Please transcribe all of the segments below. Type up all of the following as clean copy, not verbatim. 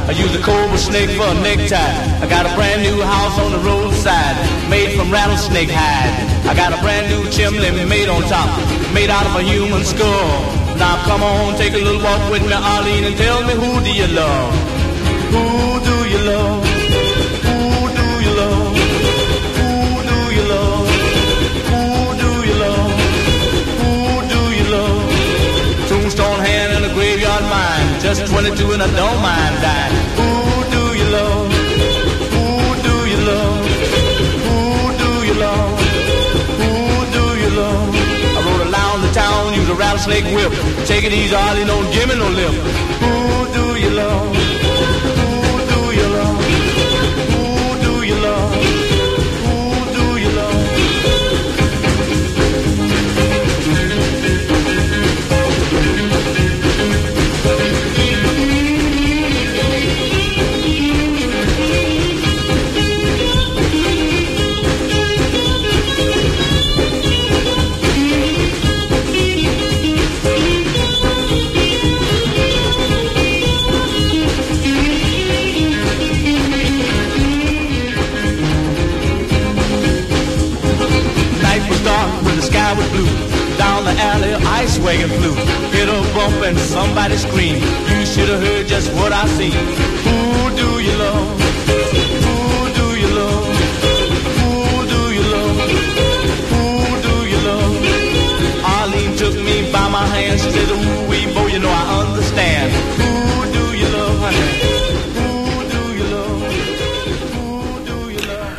I use a cobra snake for a necktie. I got a brand new house on the roadside, made from rattlesnake hide. I got a brand new chimney made on top, made out of a human skull. Now come on, take a little walk with me, Arlene, and tell me, who do you love? Who do you love? Who do you love? Who do you love? Who do you love? Who do you love? Tombstone hand and a graveyard mine, just 22 and I don't mind dying. Who do you love? Who do you love? Who do you love? Who do you love? I rode around the town, use a rattlesnake whip. Take it easy, Arlene, don't give me no lip. Who do you love? Who do you love? Who do you love? Who do you love? Was blue. Down the alley, ice wagon flew. Hit a bump and somebody screamed. You should have heard just what I seen. Who do you love? Who do you love? Who do you love? Who do you love? Arlene took me by my hand. She said, ooh, wee, bo, you know I understand. Who do you love, honey? Who do you love? Who do you love?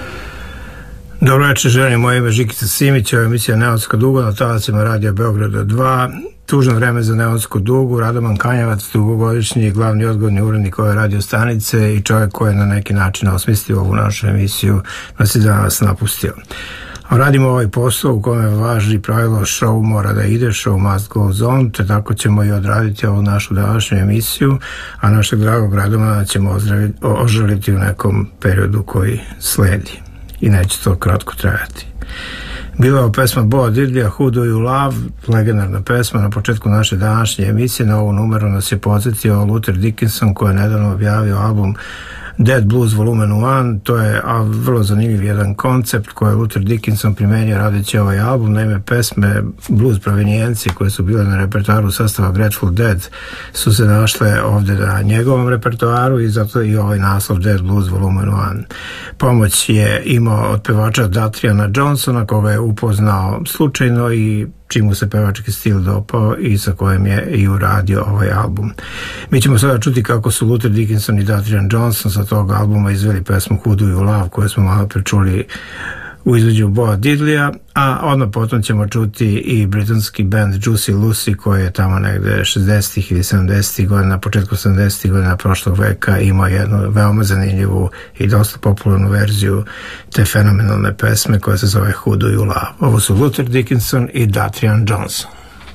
Dobro večer, želim, moje ime Žikica Simić, ovo je emisija Neonska duga na talasima Radio Beograda 2. Tužno vreme za Neonsku dugu. Radovan Kanjavac, dugogodišnji glavni odgovorni urednik ove radio stanice i čovjek koji je na neki način osmislio ovu našu emisiju, nas je danas napustio. Radimo ovaj posao u kome važi pravilo show mora da ide, show must goes on, te tako ćemo i odraditi ovu našu današnju emisiju, a našeg dragog Radovana ćemo ožaliti u nekom periodu koji sledi. I neće to kratko trajati. Bila je pesma Boa Diddleya, Who Do You Love, legendarna pesma. Na početku naše današnje emisije na ovu numeru nas je podsjetio Luther Dickinson, koji je nedavno objavio album Dead Blues Volumen 1. To je vrlo zanimljiv jedan koncept koji je Luther Dickinson primenio radeći ovaj album. Naime, pesme blues provenijenci koje su bile na repertoaru sastava Grateful Dead su se našle ovdje na njegovom repertoaru i zato i ovaj naslov Dead Blues Volumen 1. Pomoć je imao od pevača Datriana Johnsona, koga je upoznao slučajno i čim mu se pevački stil dopao i sa kojim je i uradio ovaj album. Mi ćemo sada čuti kako su Luther Dickinson i Datrian Johnson sa tog albuma izveli pesmu Who Do You Love, koju smo malo prečuli u izvođenju Boa Diddleya, a odmah potom ćemo čuti i britanski band Juicy Lucy, koji je tamo negde 60-ih ili 70-ih godina, na početku 70-ih godina prošlog veka imao jednu veoma zanimljivu i dosta popularnu verziju te fenomenalne pesme koja se zove Who Do You Love. Ovo su Luther Dickinson i Datrian Johnson.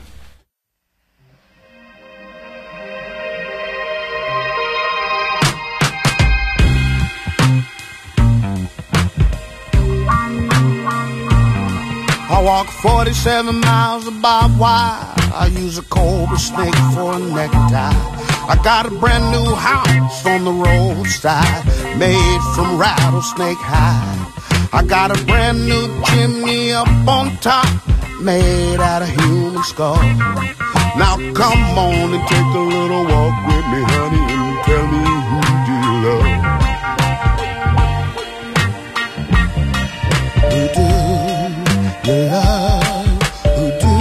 I walk 47 miles of barbed wire. I use a cobra snake for a necktie. I got a brand new house on the roadside, made from rattlesnake hide. I got a brand new chimney up on top, made out of human skull. Now come on and take a little walk with me, honey, and tell me, who do you love? Who do you love? Who do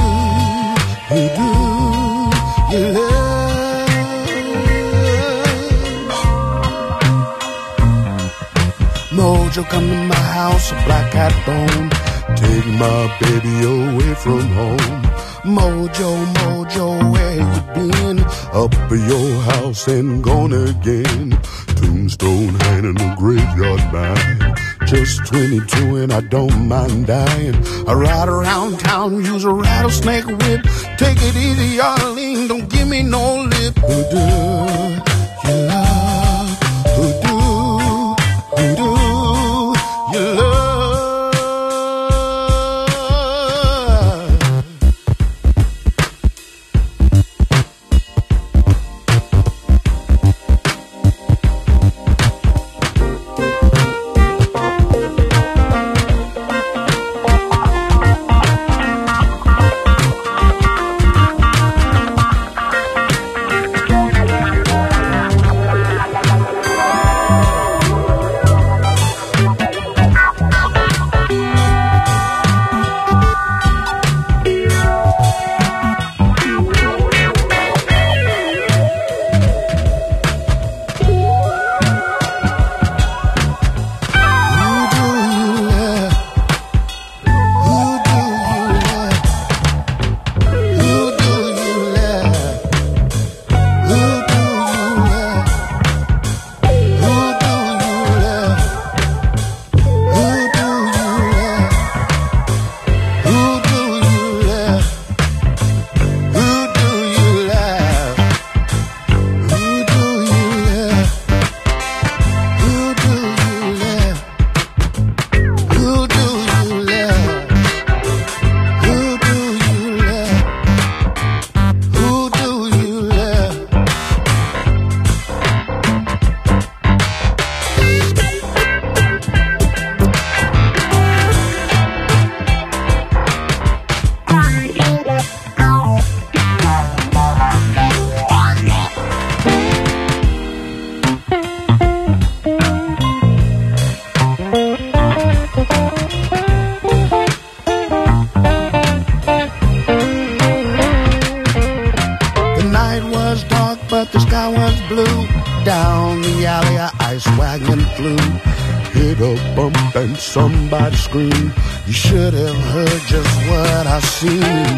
you love? Mojo, come to my house, a black cat bone, take my baby away from home. Mojo, Mojo, where you been? Up at your house and gone again. Tombstone hand in the graveyard mine. Just 22 and I don't mind dying. I ride around town, use a rattlesnake whip. Take it easy, Arlene, don't give me no lip. Who do you love? Who do you love? room. Hit a bump and somebody screamed. You should have heard just what I seen.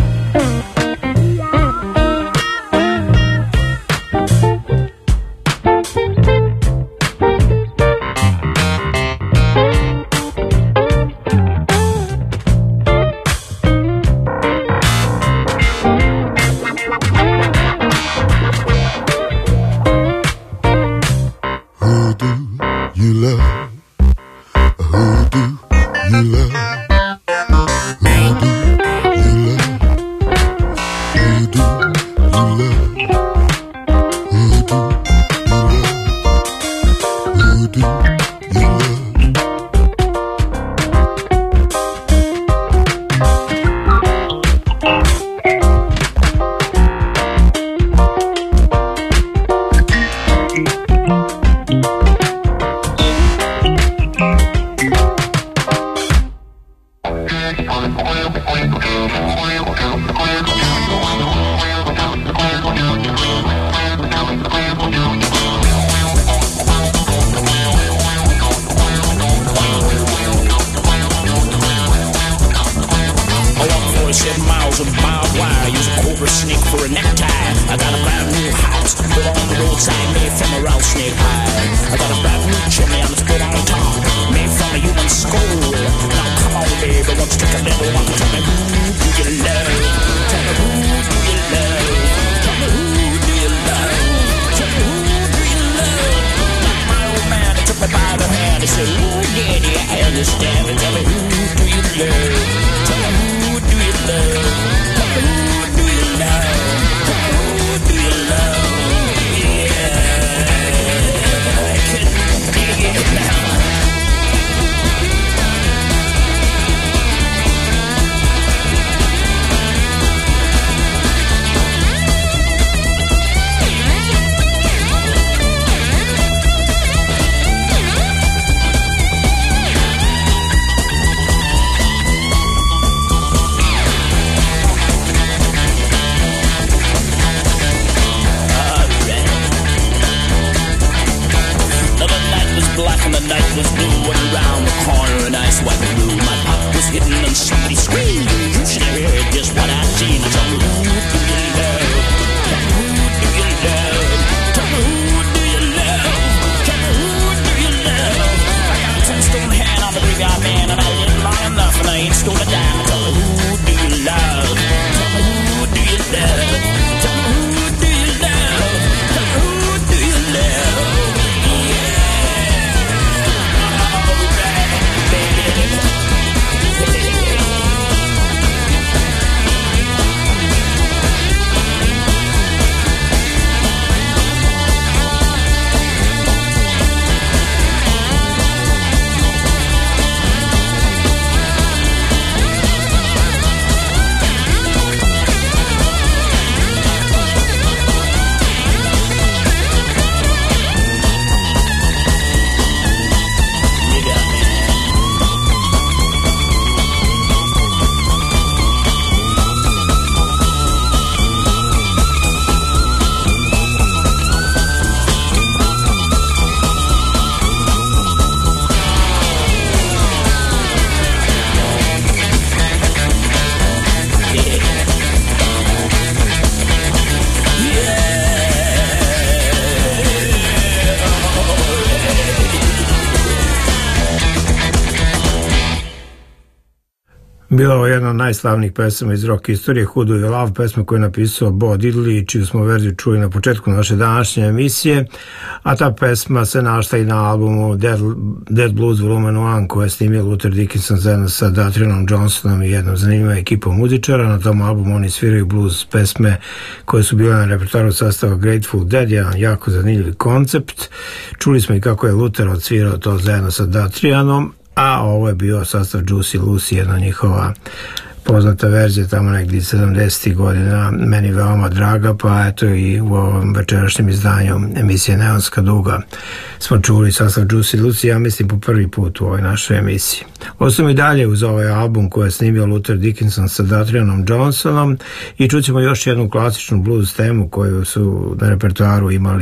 Bila ovo jedna od najslavnijih pesama iz rock istorije, Who Do You Love, pesma koju je napisao Bo Diddley, čiju smo verziju čuli na početku naše današnje emisije, a ta pesma se našla i na albumu Dead Blues Volume 1 koje je snimio Luther Dickinson zajedno sa Datrionom Johnsonom i jednom zanimljivom ekipom muzičara. Na tom albumu oni sviraju blues pesme koje su bile na repertoaru sastava Grateful Dead, jedan jako zanimljiv koncept. Čuli smo i kako je Luther odsvirao to zajedno sa Datrionom, a ovo je bio sastav Juicy Lucy, jedna njihova poznata verzija tamo negdje 70. godina, meni veoma draga, pa eto i u ovom večerašnjem izdanju emisije Neonska duga smo čuli sastav Juicy Lucy, ja mislim po prvi put u ovoj našoj emisiji. Ostajem i dalje uz ovaj album koji je snimio Luther Dickinson sa Datrionom Johnsonom i čućemo još jednu klasičnu blues temu koju su na repertoaru imali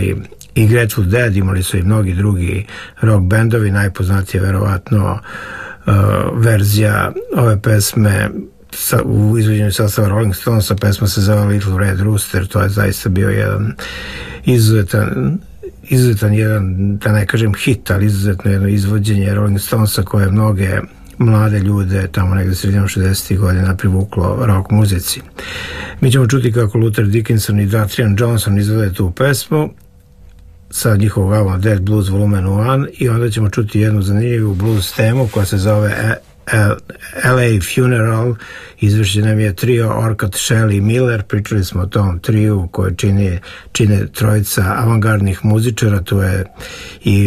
i Grateful Dead, imali su i mnogi drugi rock bendovi, najpoznatije je verovatno verzija ove pesme u izvođenju sastava Rolling Stonesa, pesma se zove Little Red Rooster, to je zaista bio jedan izuzetan jedan, da ne kažem hit, ali izuzetno jedno izvođenje Rolling Stonesa koje mnoge mlade ljude tamo negde sredinom 60. godina privuklo rock muzici. Mi ćemo čuti kako Luther Dickinson i Datrian Johnson izvode tu pesmu sa njihovog albuma Dead Blues Volume 1 i onda ćemo čuti jednu zanimljivu blues temu koja se zove LA Funeral. Izvršen nam je trio Orcutt, Shelley i Miller. Pričali smo o tom triju koje čine trojica avangardnih muzičara. Tu je i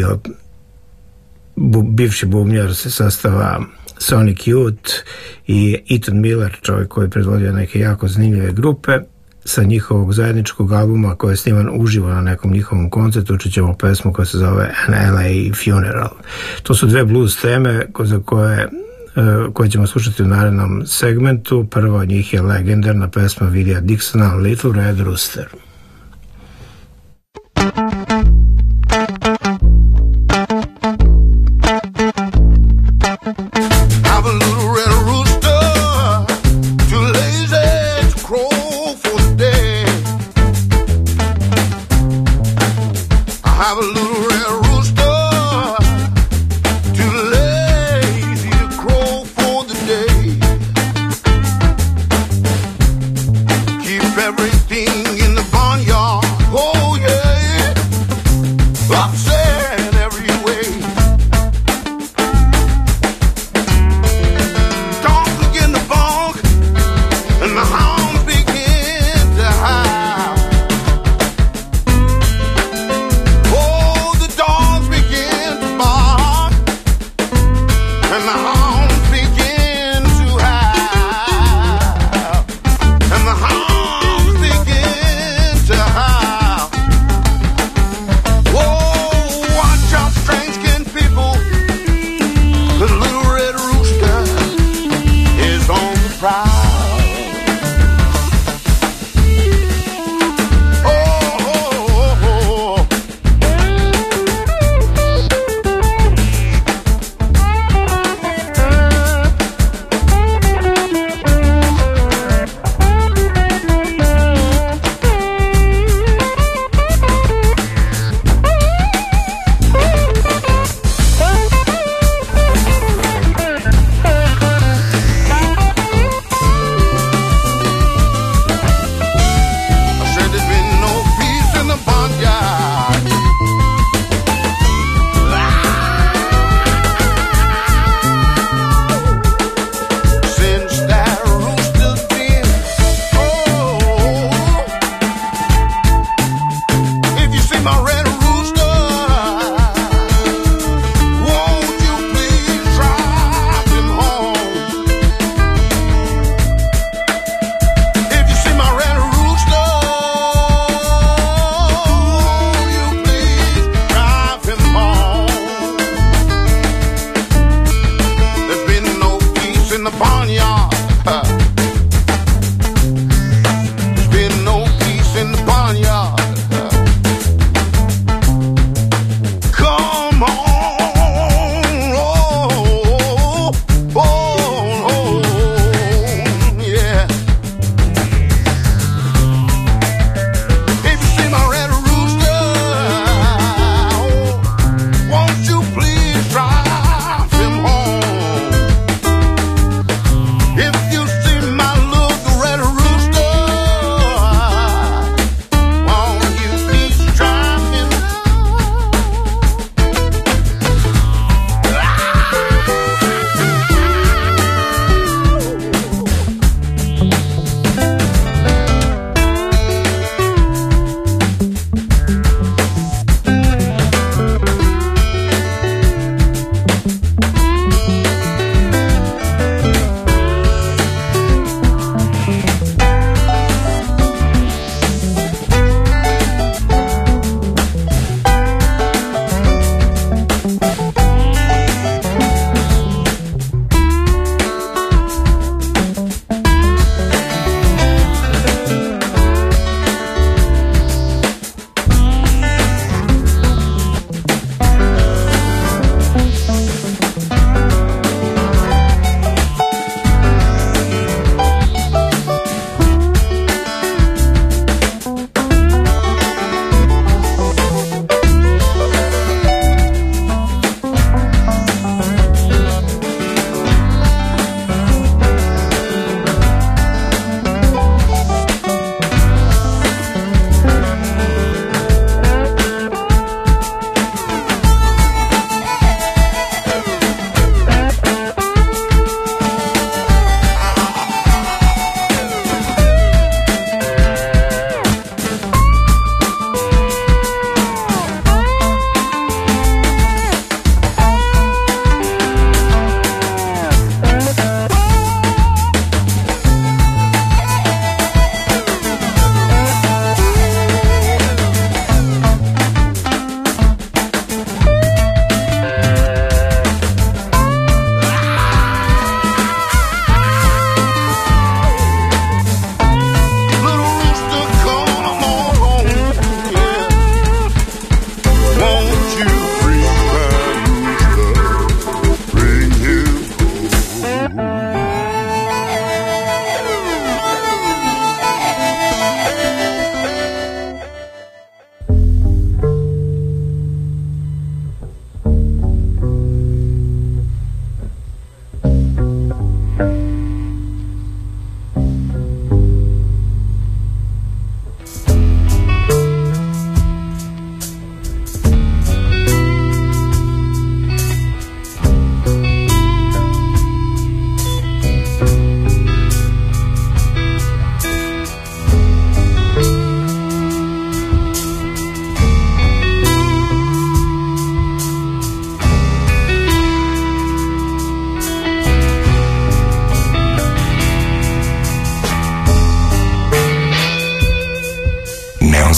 bivši bubnjar se sastava Sonic Youth i Ethan Miller, čovjek koji je predvodio neke jako zanimljive grupe. Sa njihovog zajedničkog albuma koji je sniman uživo na nekom njihovom koncertu čućemo pesmu koja se zove An LA Funeral. To su dve blues teme koje ćemo slušati u narednom segmentu. Prva od njih je legendarna pesma Willie Dixona Little Red Rooster. Everything in the barn.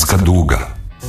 Neonska duga.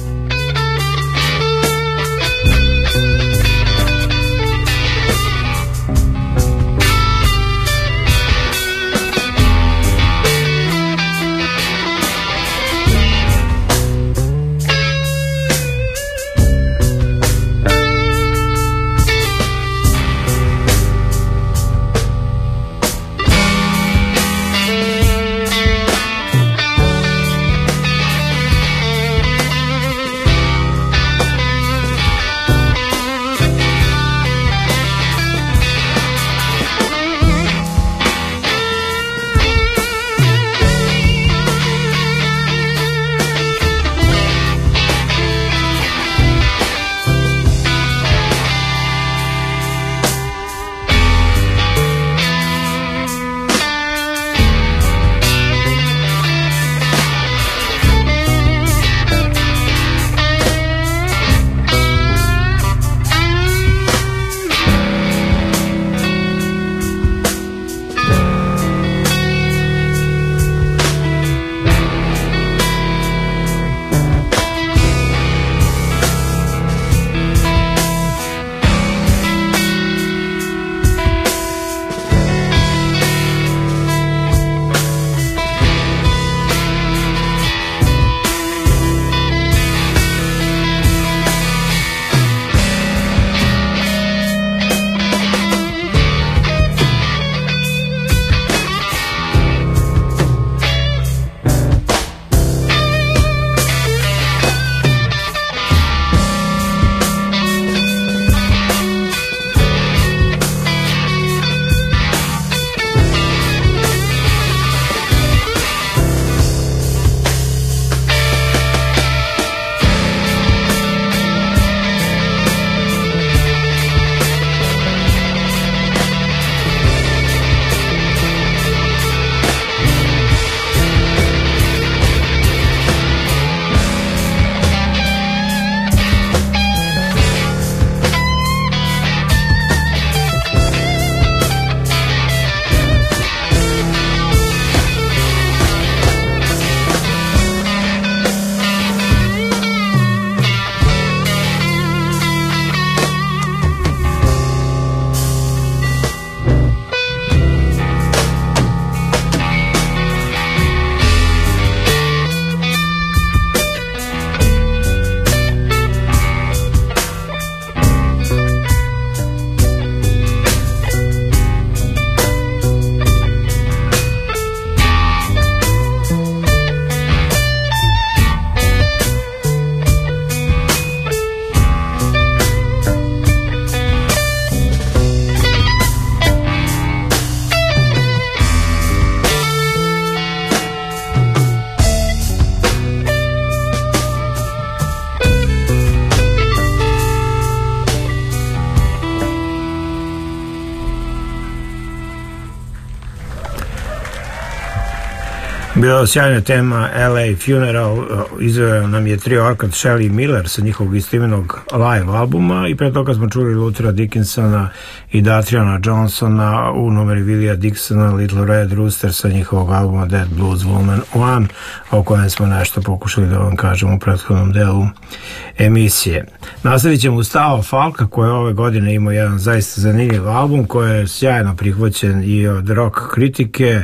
Bila sjajna tema LA Funeral, izveo nam je trio Orchard Shelley Miller sa njihovog istoimenog live albuma i pre toga smo čuli Luthera Dickinsona i Datriana Johnsona u numeri Willija Dixona Little Red Rooster sa njihovog albuma Dead Blues Woman 1, o kojem smo nešto pokušali da vam kažemo u prethodnom delu emisije. Nastavit ćemo uz Tao Falka, koji je ove godine imao jedan zaista zanimljiv album koji je sjajno prihvaćen i od rock kritike.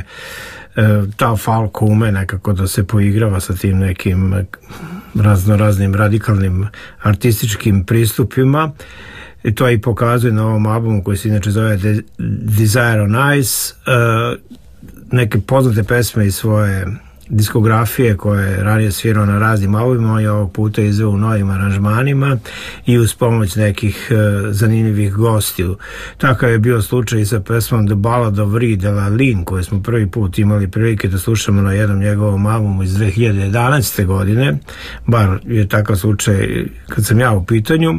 Tao Falko ume nekako da se poigrava sa tim nekim raznoraznim radikalnim artističkim pristupima i to i pokazuje na ovom albumu koji se inače zove Desire on Ice, neke poznate pesme iz svoje diskografije koje je ranije svirao na raznim albumima i ovog puta izveo u novim aranžmanima i uz pomoć nekih zanimljivih gostiju. Takav je bio slučaj i sa pesmom The Ballad of Ree de la Lynn, koju smo prvi put imali prilike da slušamo na jednom njegovom albumu iz 2011. godine, bar je takav slučaj kad sam ja u pitanju.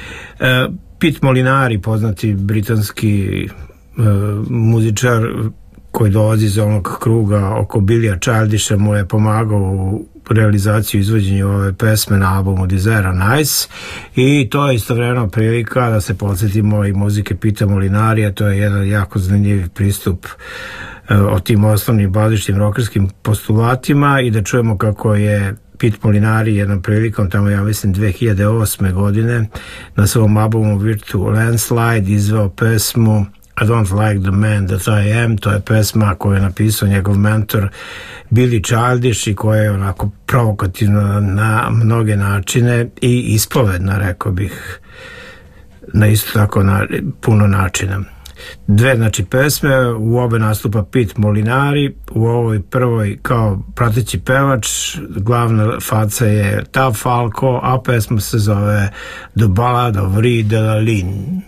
Pete Molinari, poznati britanski muzičar koji dolazi iz onog kruga oko Billya Childisha, mu je pomagao u realizaciju izvođenja ove pesme na albumu Desire on Ice i to je istovremeno prilika da se podsjetimo i muzike Pita Molinarija. To je jedan jako zanimljiv pristup o tim osnovnim bazičnim rokerskim postulatima i da čujemo kako je Pete Molinari jednom prilikom, tamo ja mislim 2008. godine, na svom albumu Virtual Landslide izveo pesmu I Don't Like the Man That I Am. To je pesma koju je napisao njegov mentor Billy Childish i koja je onako provokativna na mnoge načine i ispovedna, rekao bih, na isto tako na puno načina. Dve, znači, pesme, u obe nastupa Pete Molinari, u ovoj prvoj kao prateći pevač, glavna faca je Tab Falco, a pesma se zove The Ballad of Rie de la Ligne.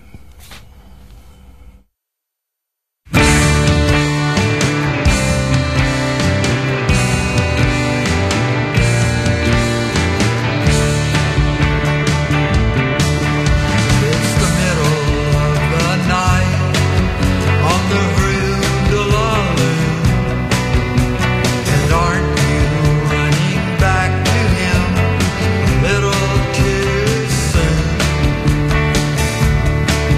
Little too soon.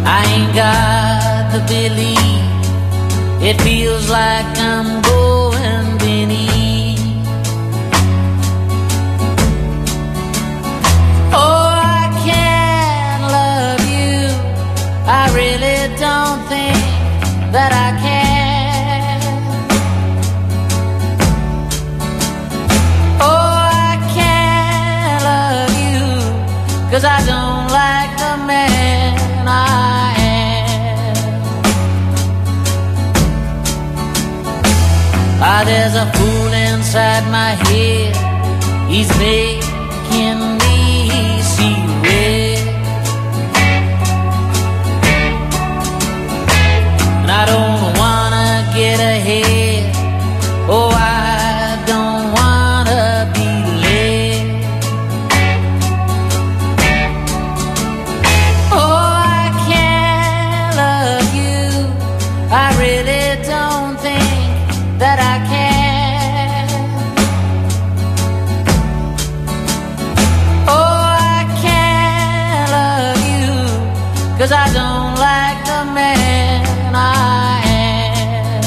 I ain't got the belief. It feels like I'm going beneath. Oh, I can't love you. I really don't think that I can. Oh, I can't love you, 'cause I don't like the man I am. Ah, there's a fool inside my head. He's making me see red. And I don't wanna get ahead. Oh, I don't wanna be led. Oh, I can't love you. I really don't think that I can. Oh, I can't love you, 'cause I don't like the man I am.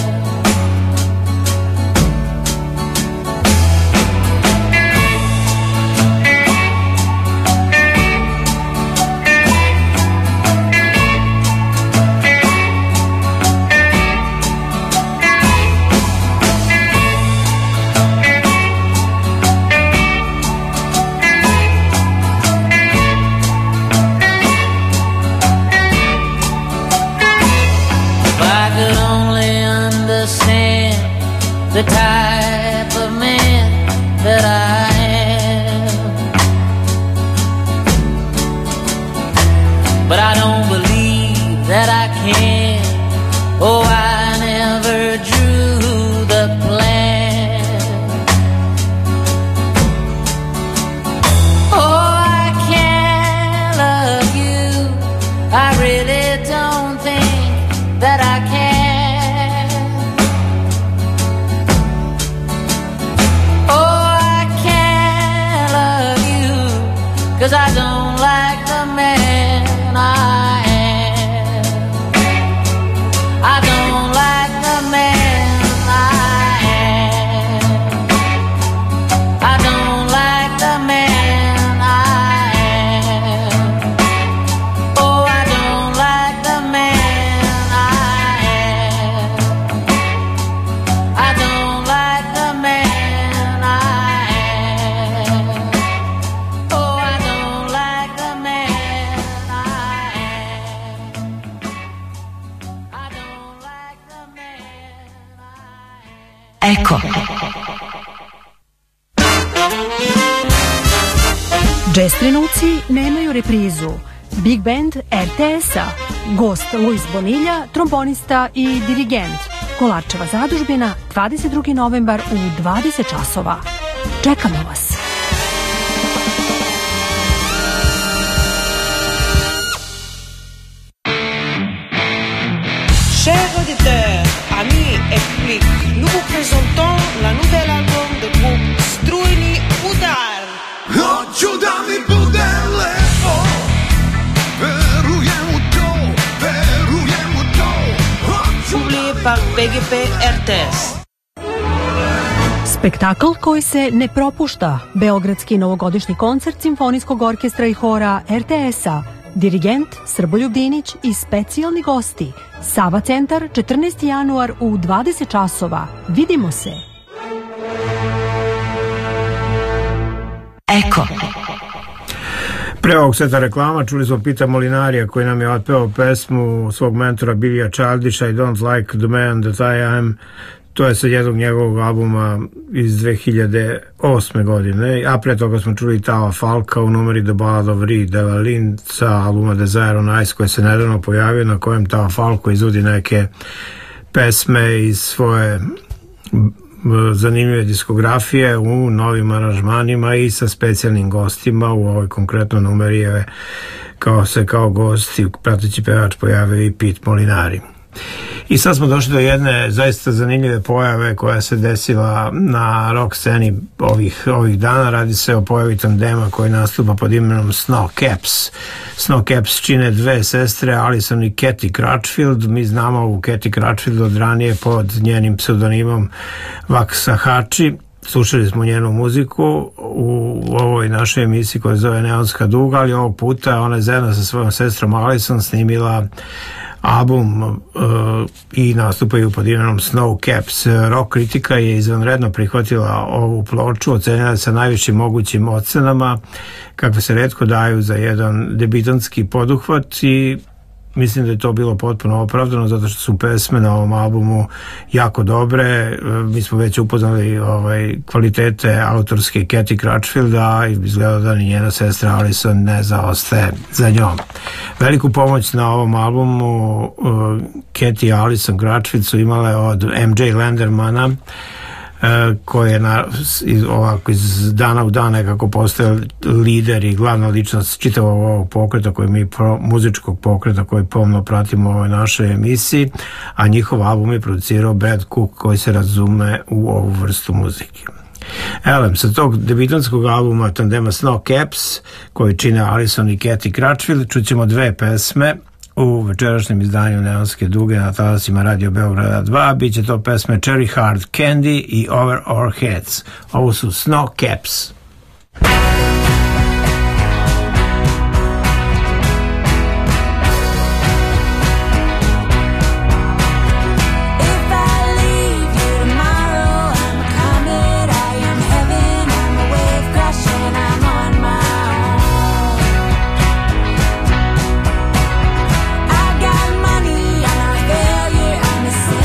The type of man that I am. But I don't believe that I can. Oh, I never drew the plan. Oh, I can't love you. I really don't think that I can. Cause I don't like the man I am. I don't like the man I am. I don't like the man I am. Oh, I don't like the man I am. I don't like the man I am. Oh, I don't like the man I am. I don't like the man I am. Eko. Jazz trenuci nemaju reprizu. Big Band RTS-a, gost Luis Bonilja, trombonista i dirigent. Kolarčeva zadužbina, 22. novembar u 20 časova. Čekamo vas. Chers auditeurs, amis et public, nous vous présentons la nouvelle album de groupe Strujni udar. Hoću da mi bude lepo, verujem u to, verujem u to. Publié par BGP RTS. Spektakl koji se ne propušta. Beogradski novogodišnji koncert Simfonijskog orkestra i hora RTS-a. Dirigent Srboljub Dinić i specijalni gosti. Sava centar, 14. januar u 20 časova. Vidimo se. Eko. Pre ovog seta reklama čuli smo Pita Molinarija koji nam je otpevao pesmu svog mentora Billija Childisha I Don't Like the Man That I Am. To je sa jednog njegovog albuma iz 2008. godine, a pre toga smo čuli Tava Falka u numeri The Ballad of Reed Devalin sa albuma Desire on Ice koji se nedavno pojavio, na kojem Tava Falko izvodi neke pesme iz svoje zanimljive diskografije u novim aranžmanima i sa specijalnim gostima. U ovoj konkretno numeri je kao gost i prateći pevač pojavio i Pit Molinari. I sad smo došli do jedne zaista zanimljive pojave koja se desila na rock sceni ovih dana. Radi se o pojavi tandema koji nastupa pod imenom Snow Caps. Snow Caps čine dve sestre, Alison i Katie Crutchfield. Mi znamo ovu Katie Crutchfield od ranije pod njenim pseudonimom Waxahachie. Slušali smo njenu muziku u ovoj našoj emisiji koja se zove Neonska duga, ali ovog puta ona je zajedno sa svojom sestrom Alison snimila album i nastupaju pod imenom Snow Caps. Rock kritika je izvanredno prihvatila ovu ploču, ocenjena sa najvišim mogućim ocenama kakve se retko daju za jedan debitanski poduhvat i mislim da je to bilo potpuno opravdano zato što su pesme na ovom albumu jako dobre. Mi smo već upoznali kvalitete autorske Katie Crutchfield, a izgleda da ni njena sestra Alison ne zaostaje za njom. Veliku pomoć na ovom albumu Katie i Alison Crutchfield su imale od MJ Lendermana, koji je ovako iz dana u dan nekako postao lider i glavna ličnost čitavog ovog pokreta muzičkog pokreta koji pomno pratimo u ovoj našoj emisiji, a njihov album je producirao Brad Cook koji se razume u ovu vrstu muzike. Elem, sa tog debitanskog albuma tandema Snow Caps koji čine Alison i Katie Crutchfield čućemo dve pesme u večerašnjem izdanju Neonske duge na talasima Radio Beograda 2. Biće to pesme Cherry Hard Candy i Over Our Heads. Ovo su Snow Caps.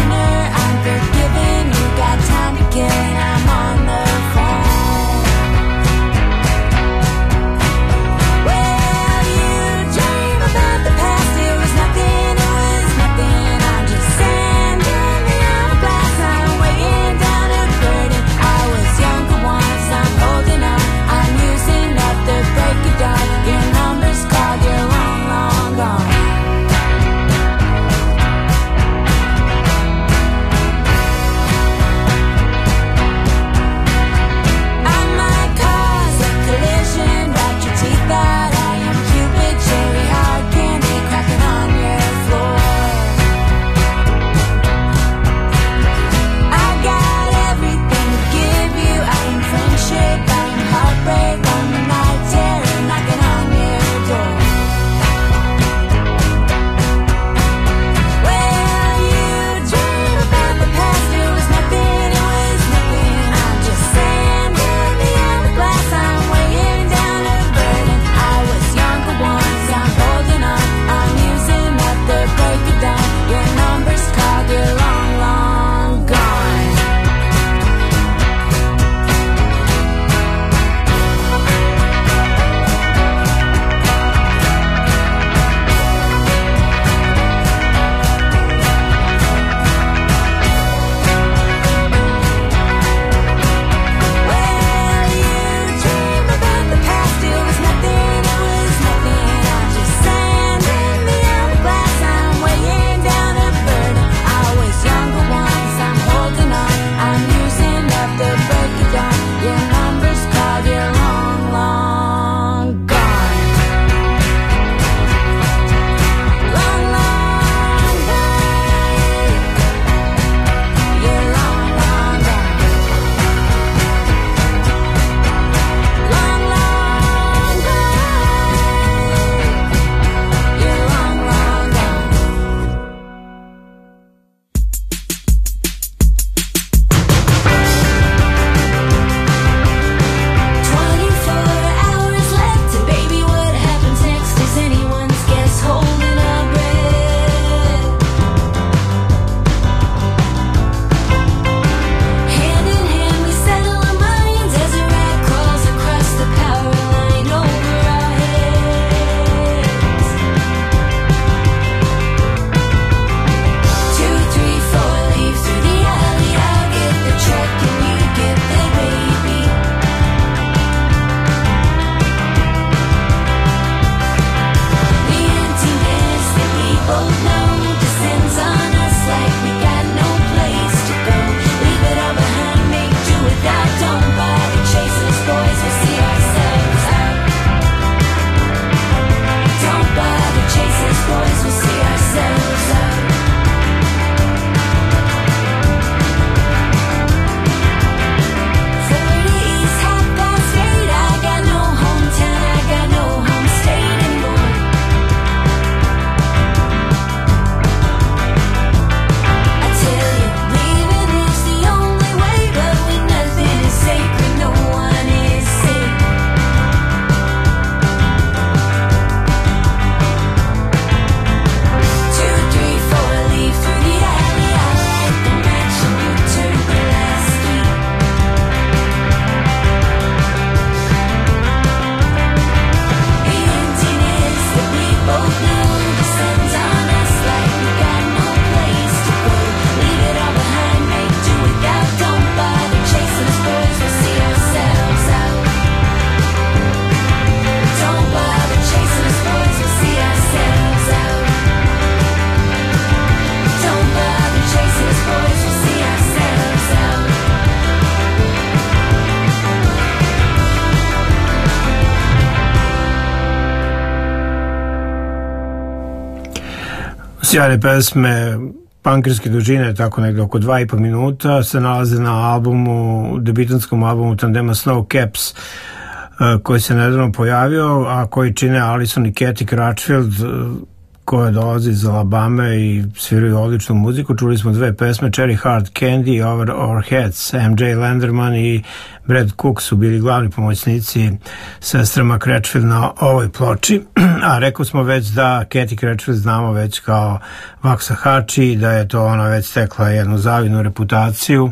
I'm on the phone. sjajne pesme punkerske dužine, tako negde oko 2,5 minuta, se nalaze na albumu, debitanskom albumu tandema Snow Caps, koji se nedavno pojavio, a koji čine Alison i Katie Crutchfield, koja dolazi iz Alabame i sviraju odličnu muziku. Čuli smo dve pesme, Cherry Hard Candy, Over Our Heads. MJ Lenderman i Brad Cook su bili glavni pomoćnici sestrama Crutchfield na ovoj ploči, a rekao smo već da Katie Crutchfield znamo već kao Waxahachie, da je to ona već stekla jednu zavidnu reputaciju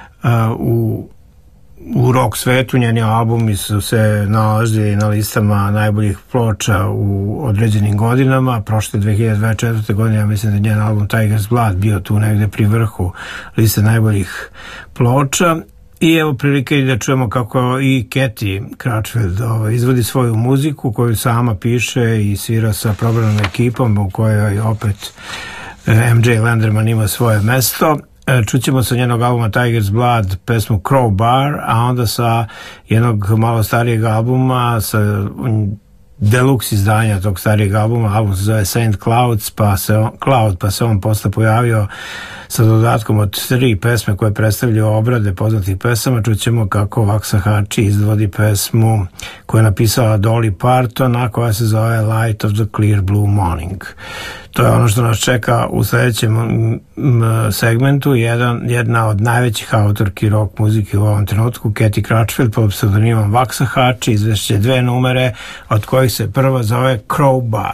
u rock svetu. Njeni albumi su se nalazili na listama najboljih ploča u određenim godinama. Prošle 2024. godine, ja mislim da je njen album Tiger's Blood bio tu negde pri vrhu liste najboljih ploča. I evo prilike da čujemo kako i Katie Crutchfield izvodi svoju muziku koju sama piše i svira sa programom ekipom u kojoj opet MJ Lenderman ima svoje mesto. Čućemo sa njenog albuma Tiger's Blood pesmu Crowbar, a onda sa jednog malo starijeg albuma, sa deluxe izdanja tog starijeg albuma. Album se zove Saint Clouds, pa se on posle pojavio sa dodatkom od 3 pesme koje predstavljaju obrade poznatih pesama. Čućemo kako Waxahachie izvodi pesmu koju je napisala Dolly Parton, a koja se zove Light of the Clear Blue Morning. To je ono što nas čeka u sledećem segmentu. Jedna od najvećih autorki rock muzike u ovom trenutku, Katie Crutchfield pod pseudonimom Waxahachie, izvešće 2 numere, od kojih se prva zove Crowbar.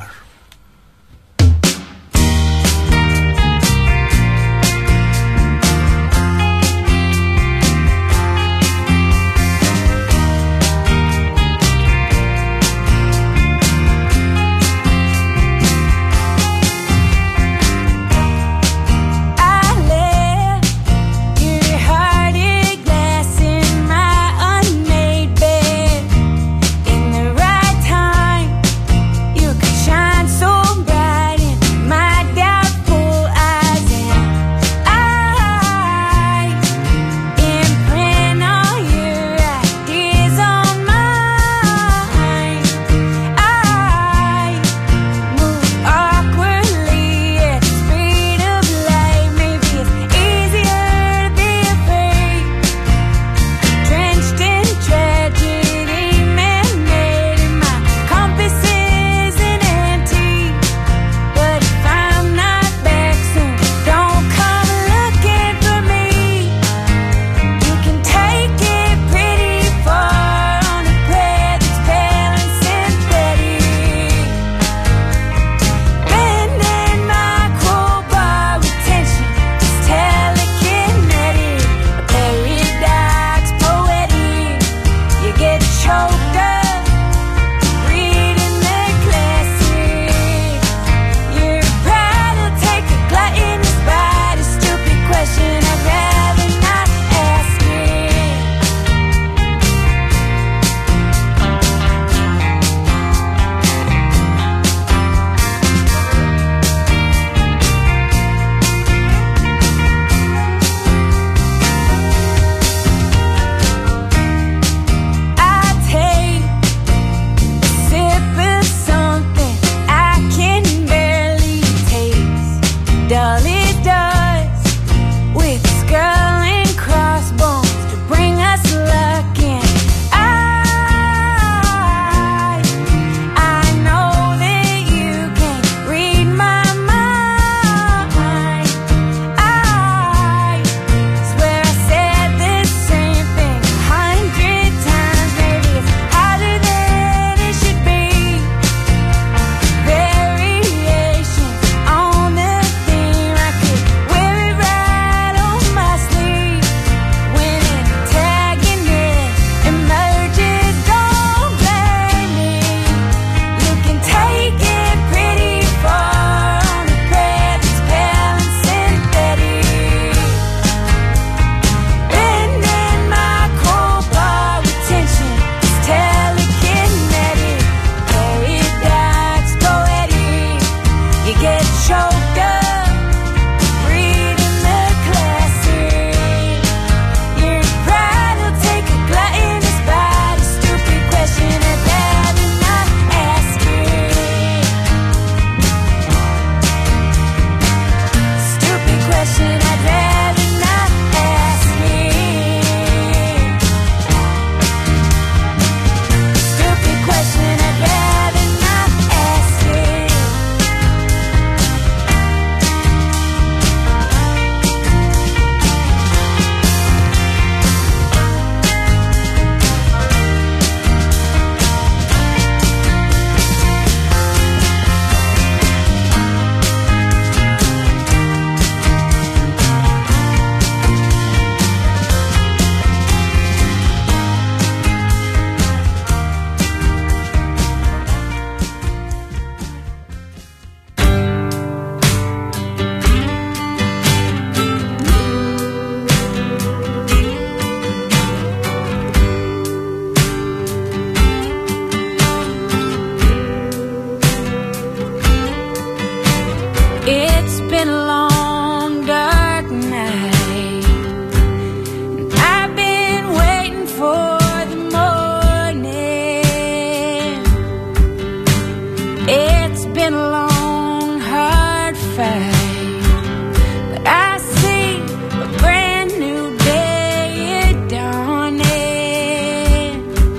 been a long, dark night. I've been waiting for the morning. It's been a long, hard fight, but I see a brand new day dawning.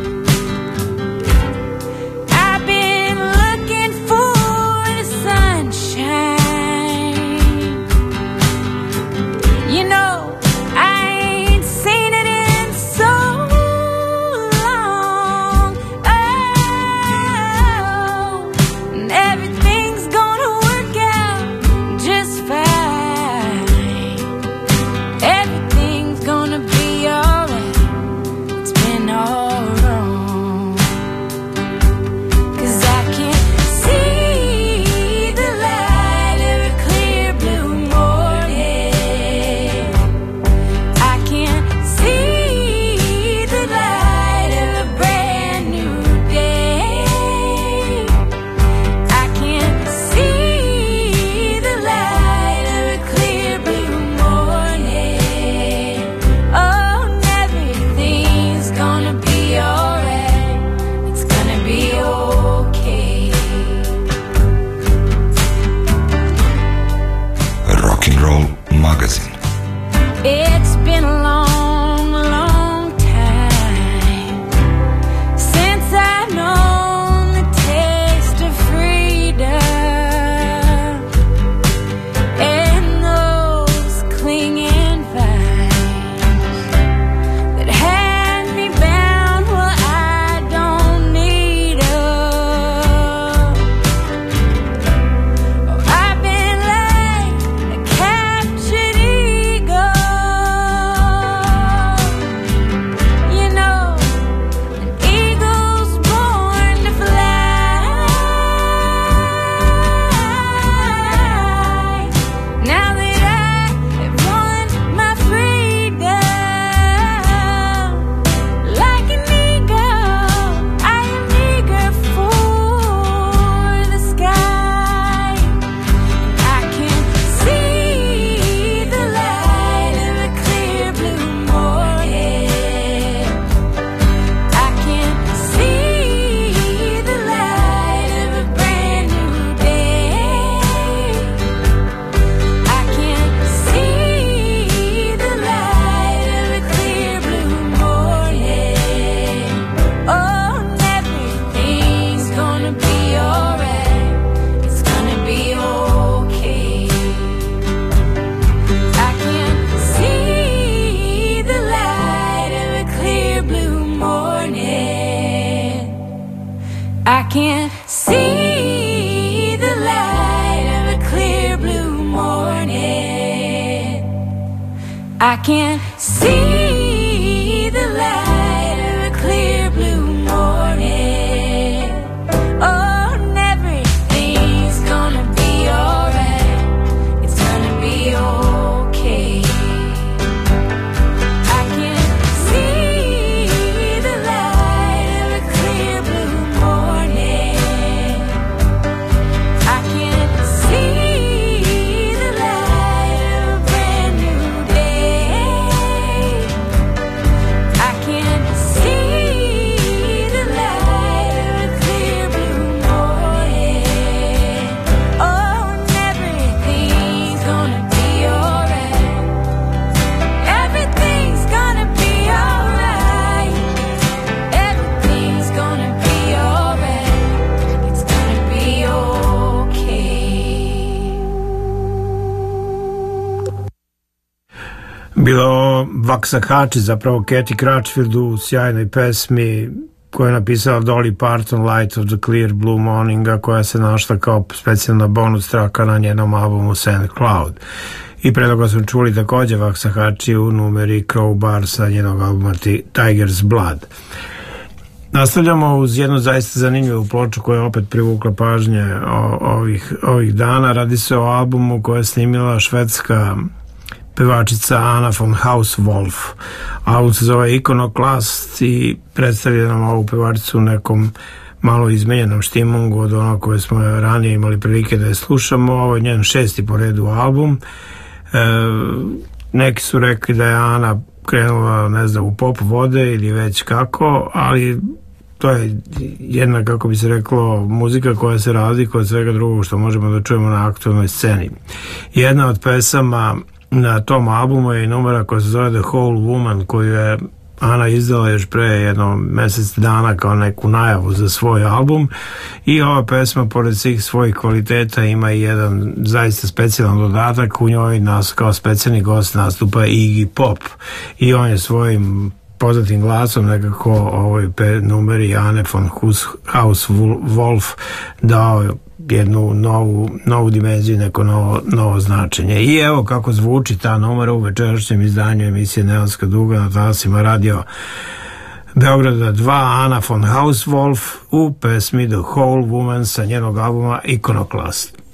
I've been looking for the sunshine. You know, I ain't seen it in so long. Oh, and everything's gonna work out just fine. Everything's gonna be alright. It's been all wrong. 'Cause I can see the light of a clear blue morning. I can see the light of a brand new day. I can see the light of a clear blue morning. Oh, and everything's gonna be alright. It's gonna be okay. Rock and Roll Magazine. It's been a long, long time since I've known the taste of freedom and those clinging vines that had me bound. Well, I don't need 'em. Oh, I've been like a captured eagle. You know, an eagle's born to fly. Now that I have won my freedom, like an eagle, I am eager for the sky. I can see the light of a clear blue morning. I can see the light of a brand new day. I can see the light of a clear blue morning. Oh, and everything's gonna be alright. It's gonna be okay. I can see the light of a clear blue morning. I can see the light of a clear blue morning. I can see the light of a clear blue morning. Oh, and everything's gonna be alright. It's gonna be okay. I can see the light of a clear blue morning. I can see the light of a brand new day. I can see the light of a clear blue morning. Oh, and everything's gonna be alright. Everything's gonna be alright. Everything's gonna be alright. It's gonna be okay. Bilo Waxahachie, zapravo Kathy Crutchfield u sjajnoj pesmi koju je napisala Dolly Parton, Light of the Clear Blue Morninga, koja se našla kao specijalna bonus traka na njenom albumu St. Cloud. I pre toga smo čuli takođe Waxahachie u numeri Crowbar sa njenog albuma Tiger's Blood. Nastavljamo uz jednu zaista zanimljivu ploču koja je opet privukla pažnje ovih dana. Radi se o albumu koje je snimila švedska pevačica Anna von Hauswolf. Album se zove Iconoclast i predstavlja nam ovu pevačicu u nekom malo izmenjenom štimungu od onog koje smo ranije imali prilike da je slušamo. Ovo je njen 6. po redu album. Neki su rekli da je Ana krenula, ne znam, u pop vode ili već kako, ali to je jedna, kako bi se reklo, muzika koja se razlikuje od svega drugog što možemo da čujemo na aktualnoj sceni. Jedna od pesama na tom albumu je i numera koja se zove The Whole Woman, koju je Ana izdala još pre jedno mesec dana kao neku najavu za svoj album, i ova pesma pored svih svojih kvaliteta ima i jedan zaista specijalan dodatak. U njoj nas kao specijalni gost nastupa Iggy Pop i on je svojim poznatim glasom nekako ovoj numeri Ane von Haus-Wolf dao jednu novu dimenziju, neko novo značenje. I evo kako zvuči ta numera u večerašnjem izdanju emisije Neonska duga na talasima radio Beograda 2, Ana von Haus-Wolf u pesmi The Whole Woman sa njenog albuma Iconoclast.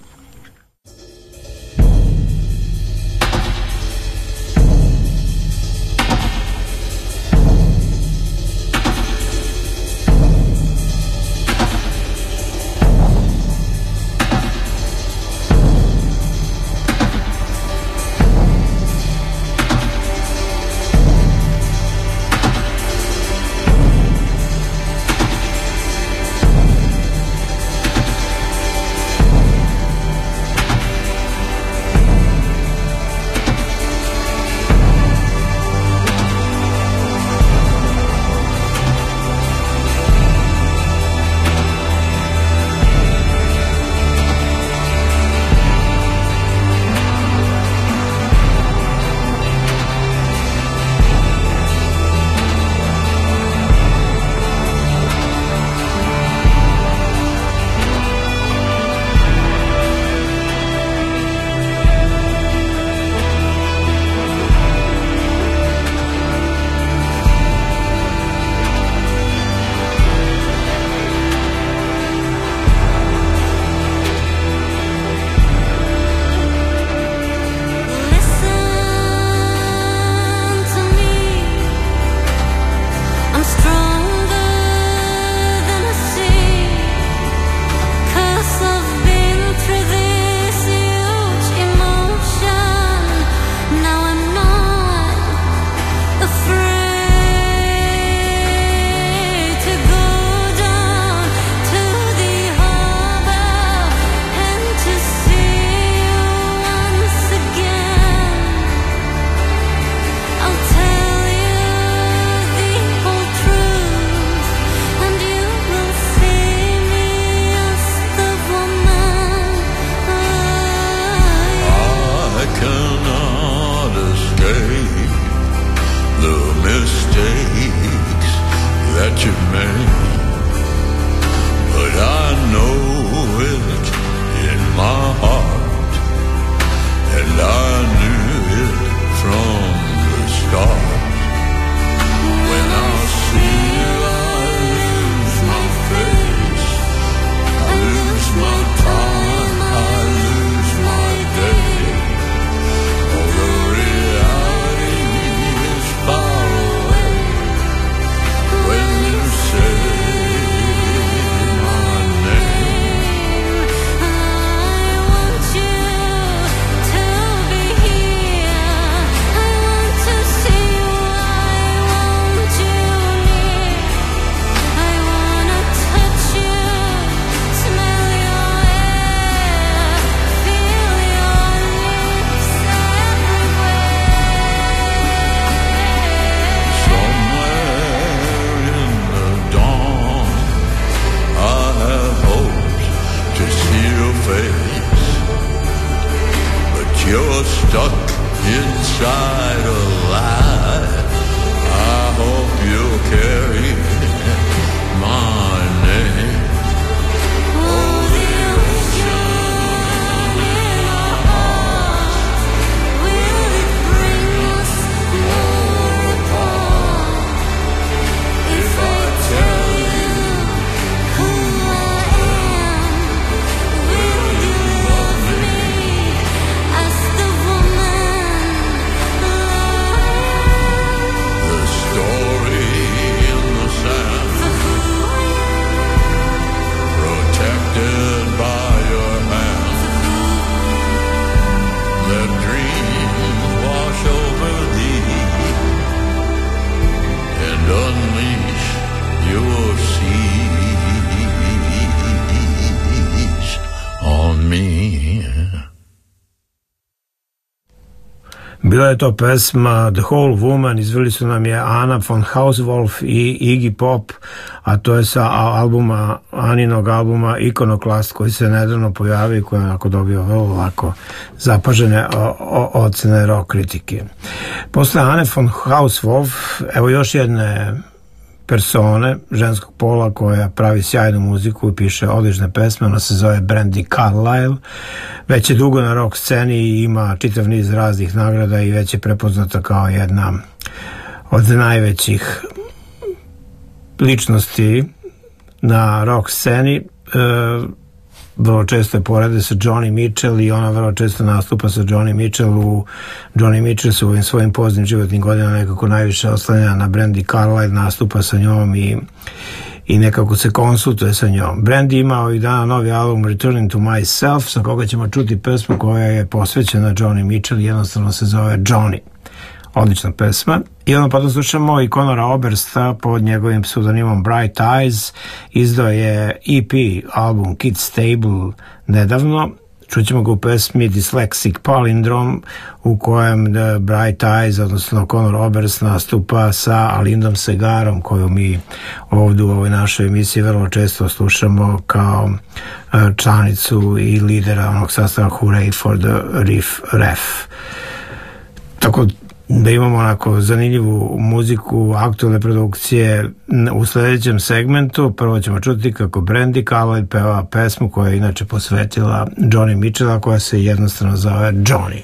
Bila je to pesma The Whole Woman, izveli su nam je Anna von Hauswolf i Iggy Pop, a to je sa Aninog albuma Iconoclast, koji se nedavno pojavio i koji je onako dobio vrlo lako zapažene ocene rock kritike. Posle Anne von Hauswolf, evo još jedne persone ženskog pola koja pravi sjajnu muziku i piše odlične pesme. Ona se zove Brandi Carlile, već je dugo na rock sceni i ima čitav niz raznih nagrada i već je prepoznata kao jedna od najvećih ličnosti na rock sceni. Vrlo često je porede sa Johnny Mitchell i ona vrlo često nastupa sa Johnny Mitchell. Johnny Mitchell se u ovim svojim poznim životnim godinama nekako najviše oslanja na Brandi Carlile, nastupa sa njom i nekako se konsultuje sa njom. Brandi ima ovih dana novi album Returning to Myself, sa koga ćemo čuti pesmu koja je posvećena Johnny Mitchell, jednostavno se zove Johnny. Odlična pesma. I onda pa da slušamo i Conora Obersta pod njegovim pseudonimom Bright Eyes. Izdao je EP album Kid Stable nedavno. Čućemo ga u pesmi Dyslexic Palindrome, u kojem Bright Eyes, odnosno Conor Oberst, nastupa sa Alindom Segarom, koju mi ovdje u ovoj našoj emisiji vrlo često slušamo kao članicu i lidera onog sastava Hooray for the Riff Raff. Tako da imamo onako zanimljivu muziku, aktualne produkcije u sljedećem segmentu. Prvo ćemo čuti kako Brandi Carlile peva pesmu koja je inače posvetila Johnny Mitchella, koja se jednostavno zove Johnny.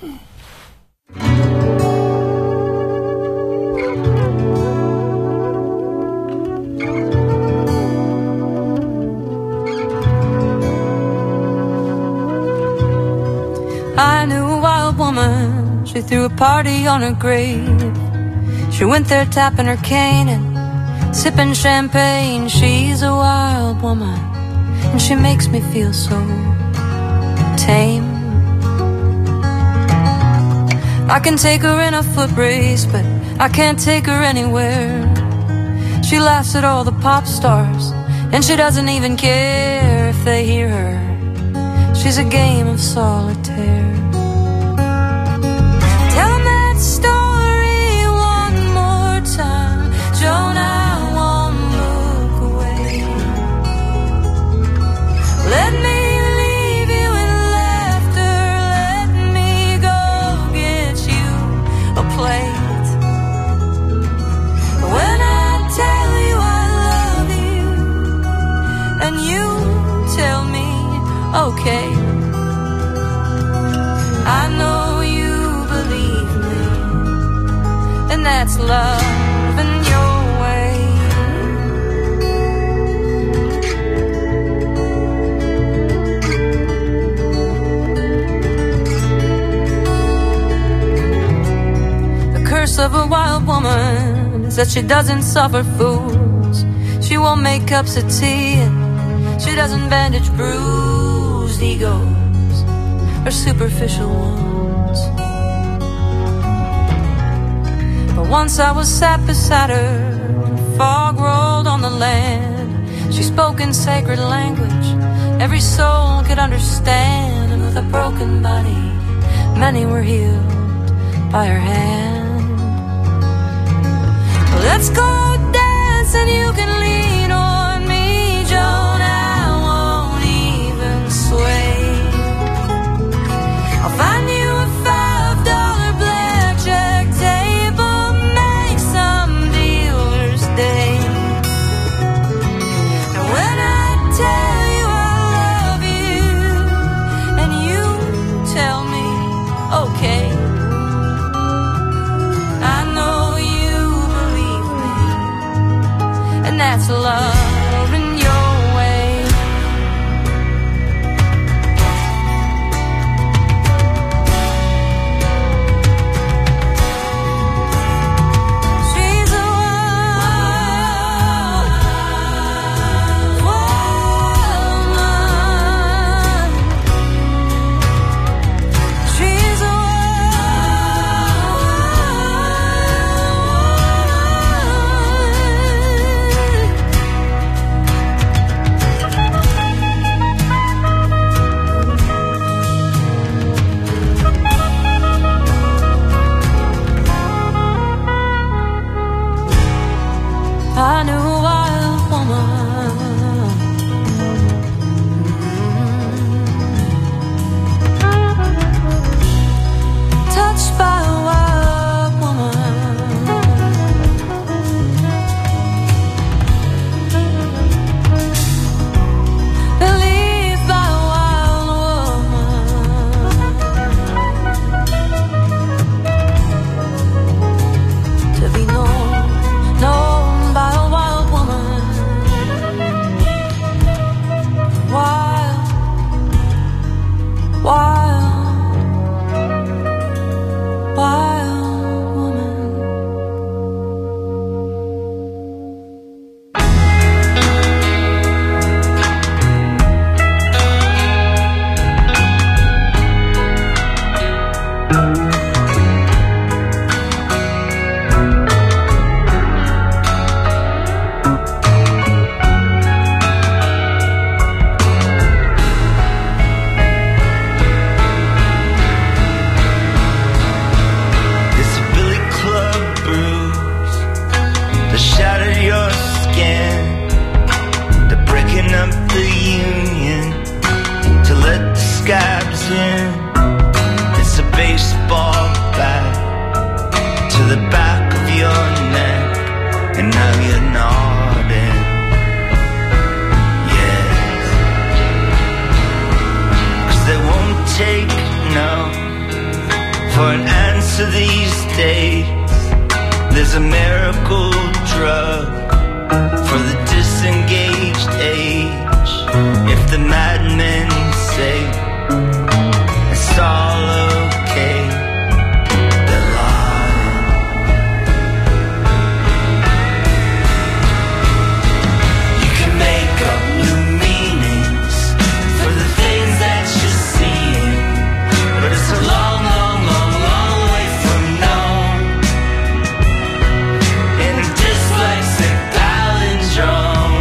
I knew a wild woman. She threw a party on her grave. She went there tapping her cane and sipping champagne. She's a wild woman and she makes me feel so tame. I can take her in a foot race, but I can't take her anywhere. She laughs at all the pop stars and she doesn't even care if they hear her. She's a game of solitaire. Story one more time, Joan, I won't look away. Let me leave you in laughter, let me go get you a plate. When I tell you I love you and you tell me okay, I know you believe me, and that's love in your way. The curse of a wild woman is that she doesn't suffer fools. She won't make cups of tea and she doesn't bandage bruised egos or superficial ones. But once I was sat beside her, fog rolled on the land. She spoke in sacred language every soul could understand, and with a broken body many were healed by her hand. Let's go dance and you can lean on me, Joan, I won't even sway. I'll find you a $5 blackjack table, make some dealer's day. And when I tell you I love you and you tell me okay, I know you believe me, and that for an answer these days. There's a miracle drug for the disengaged age. If the madmen say it's all okay, they're lying. You can make up new meanings for the things that you're seeing, but it's a long, long, long, long way from known. In a dyslexic palindrome.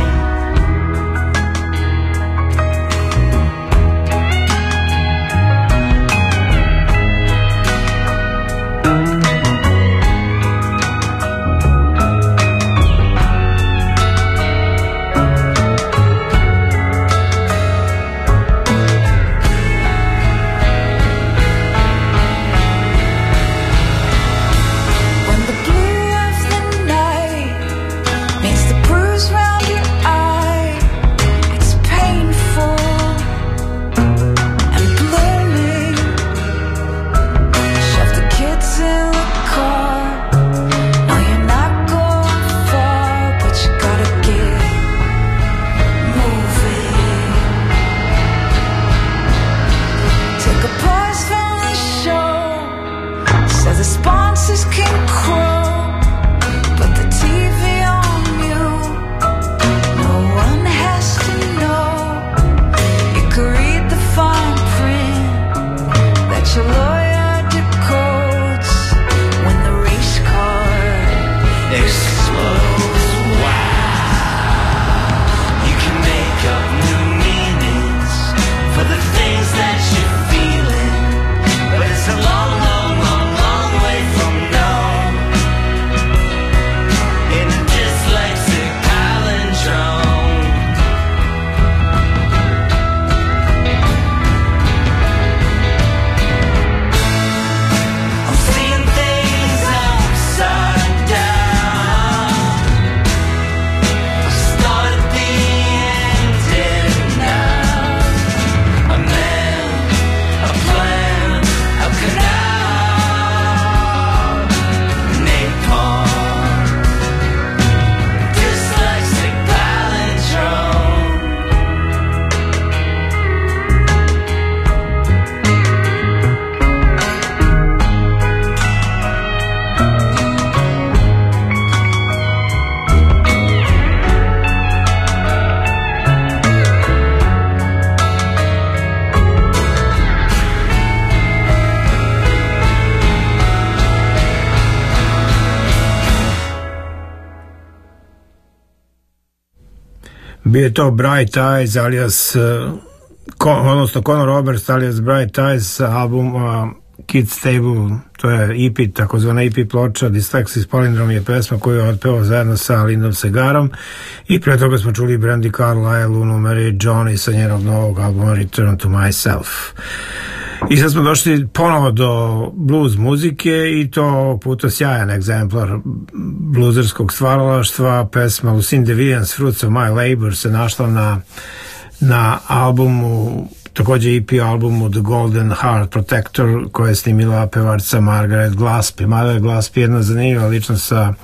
When the blue of the night meets the bruise round your eye, it's painful and blooming. Shove the kids in the car. No, you're not going far, but you gotta get moving. Take a pause from the show. So the sponsors can crow, put the TV on mute. No one has to know. You can read the fine print that your lawyer decodes when the race car Explodes. Wow. You can make up new meanings for the things that you're feeling, but it's a long, long, long, long way from known. In a dyslexic palindrome. I'm seeing things upside down. Start at the end and now. A man, a plan, a canal. Napalm. Dyslexic palindrome. Bio je to Bright Eyes alias odnosno Conor Roberts alias Bright Eyes sa albuma Kids Table, to je EP, takozvana EP ploča. Dyslexis Palindrom je pesma koju je otpevao zajedno sa Lindom Segarom, i pre toga smo čuli Brandy Carlisle u numeri Johnny sa njenog novog albuma Return to Myself. I sad smo došli ponovo do blues muzike, i to ovog puta sjajan egzemplar bluzerskog stvaralaštva. Pesma Lucinda Williams, Fruits of My Labor, se našla na albumu, takođe EP albumu The Golden Heart Protector, koja je snimila pevačica Margaret Glaspie. Margaret Glaspie je jedna zanimljiva ličnost sa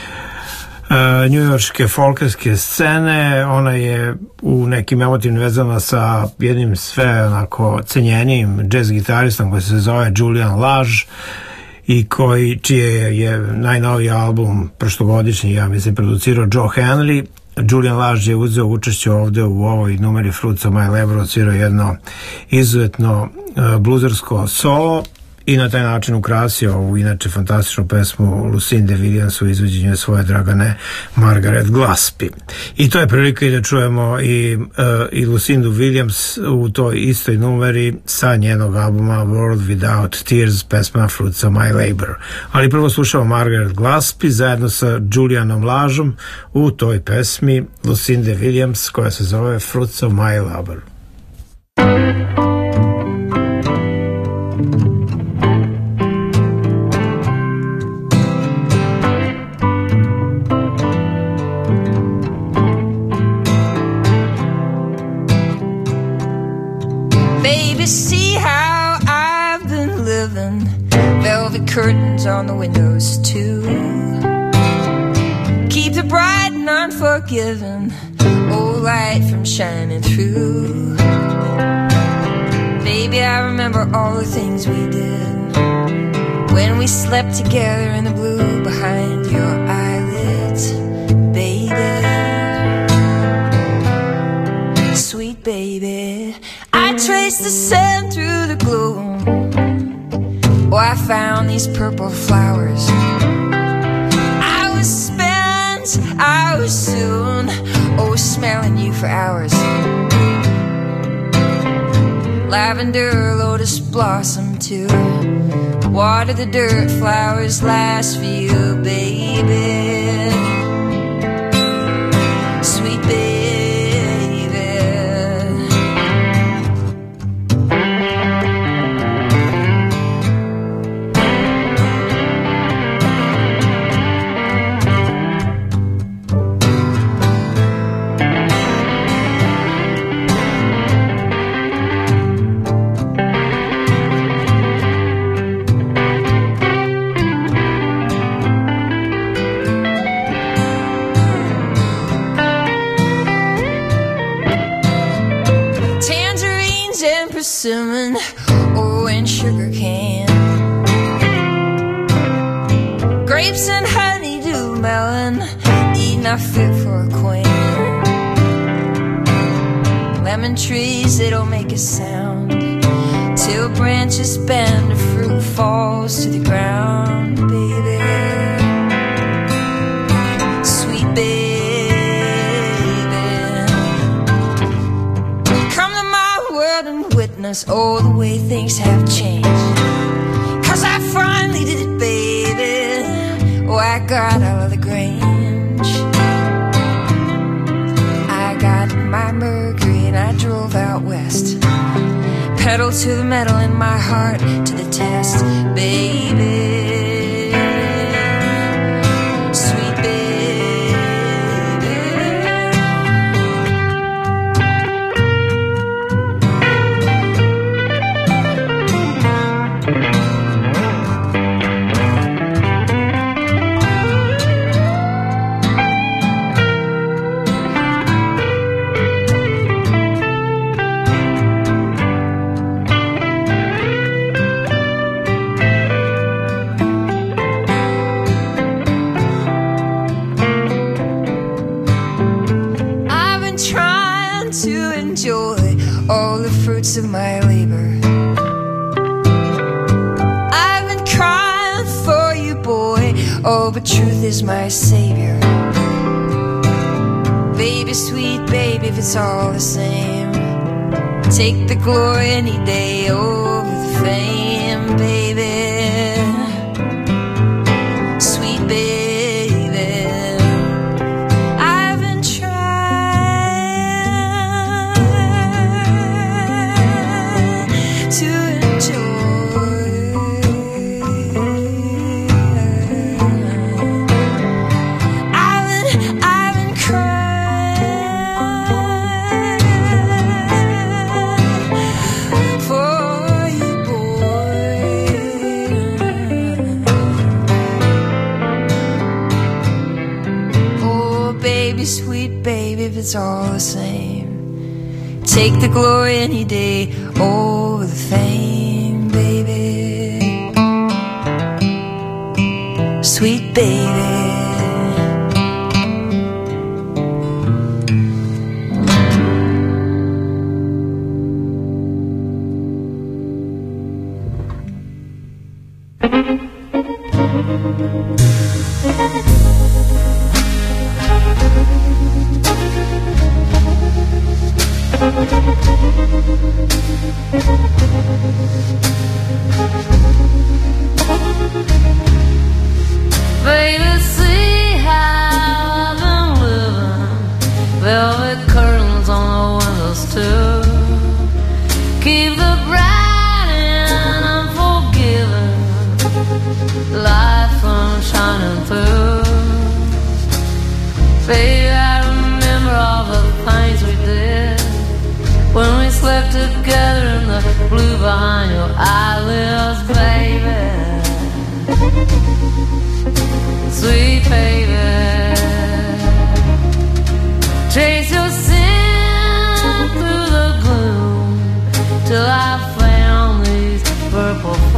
njujorške folkerske scene. Ona je u nekim emotivnim vezama sa jednim sve onako cenjenijim jazz gitaristom koji se zove Julian Lage, i čije je najnoviji album prošlogodišnji, ja mislim, producirao Joe Henley. Julian Lage je uzeo učešće ovde u ovoj numeri Fruits of My Labor, odsvirao jedno izuzetno bluzersko solo i na taj način ukrasio ovu inače fantastičnu pesmu Lucinda Williams u izvođenju svoje dragane Margaret Glaspie. I to je prilika i da čujemo i Lucindu Williams u toj istoj numeri sa njenog albuma World Without Tears, pesma Fruits of My Labor. Ali prvo slušamo Margaret Glaspie zajedno sa Julianom Lageom u toj pesmi Lucinda Williams koja se zove Fruits of My Labor. Baby, see how I've been living. velvet curtains on the windows too. Keep the bright and unforgiving old light from shining through. Baby, I remember all the things we did when we slept together in the blue behind your eyelids, baby. Sweet baby, I traced the sand through the gloom. Oh, I found these purple flowers. I was spent, I was soon, oh, smelling you for hours. Lavender, lotus blossom too. Water the dirt, flowers last for you, baby. Sweet baby. Persimmon, oh, and sugar cane, grapes and honeydew melon, eat not fit for a queen. Lemon trees, they don't make a sound till branches bend, the fruit falls to the ground, baby. Sweet baby. Oh, the way things have changed, 'cause I finally did it, baby. Oh, I got out of the Grange, I got my Mercury and I drove out west. Pedal to the metal and my heart to the test, baby. Of my labor, I've been crying for you, boy. Oh, but truth is my savior. Baby, sweet baby, if it's all the same, take the glory any day over the fame, baby. Sweet baby. It's all the same. Take the glory any day over the fame, baby. Sweet baby. Baby, see how I've been living. Velvet curtains on the windows too. Keep the bright and unforgiving light from shining through. Baby, I remember all the things we did when we slept together in the blue behind your eyelids, baby.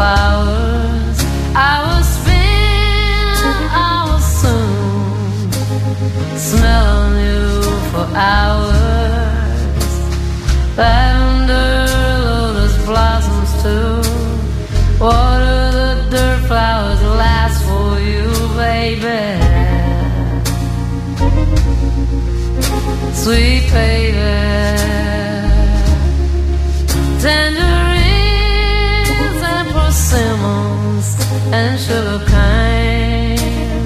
flowers. I will spin, I will soon smell you for hours. Lavender, lotus blossoms too. Water the dirt flowers last for you, baby. Sweet baby. Tangerines and persimmons and sugar cane.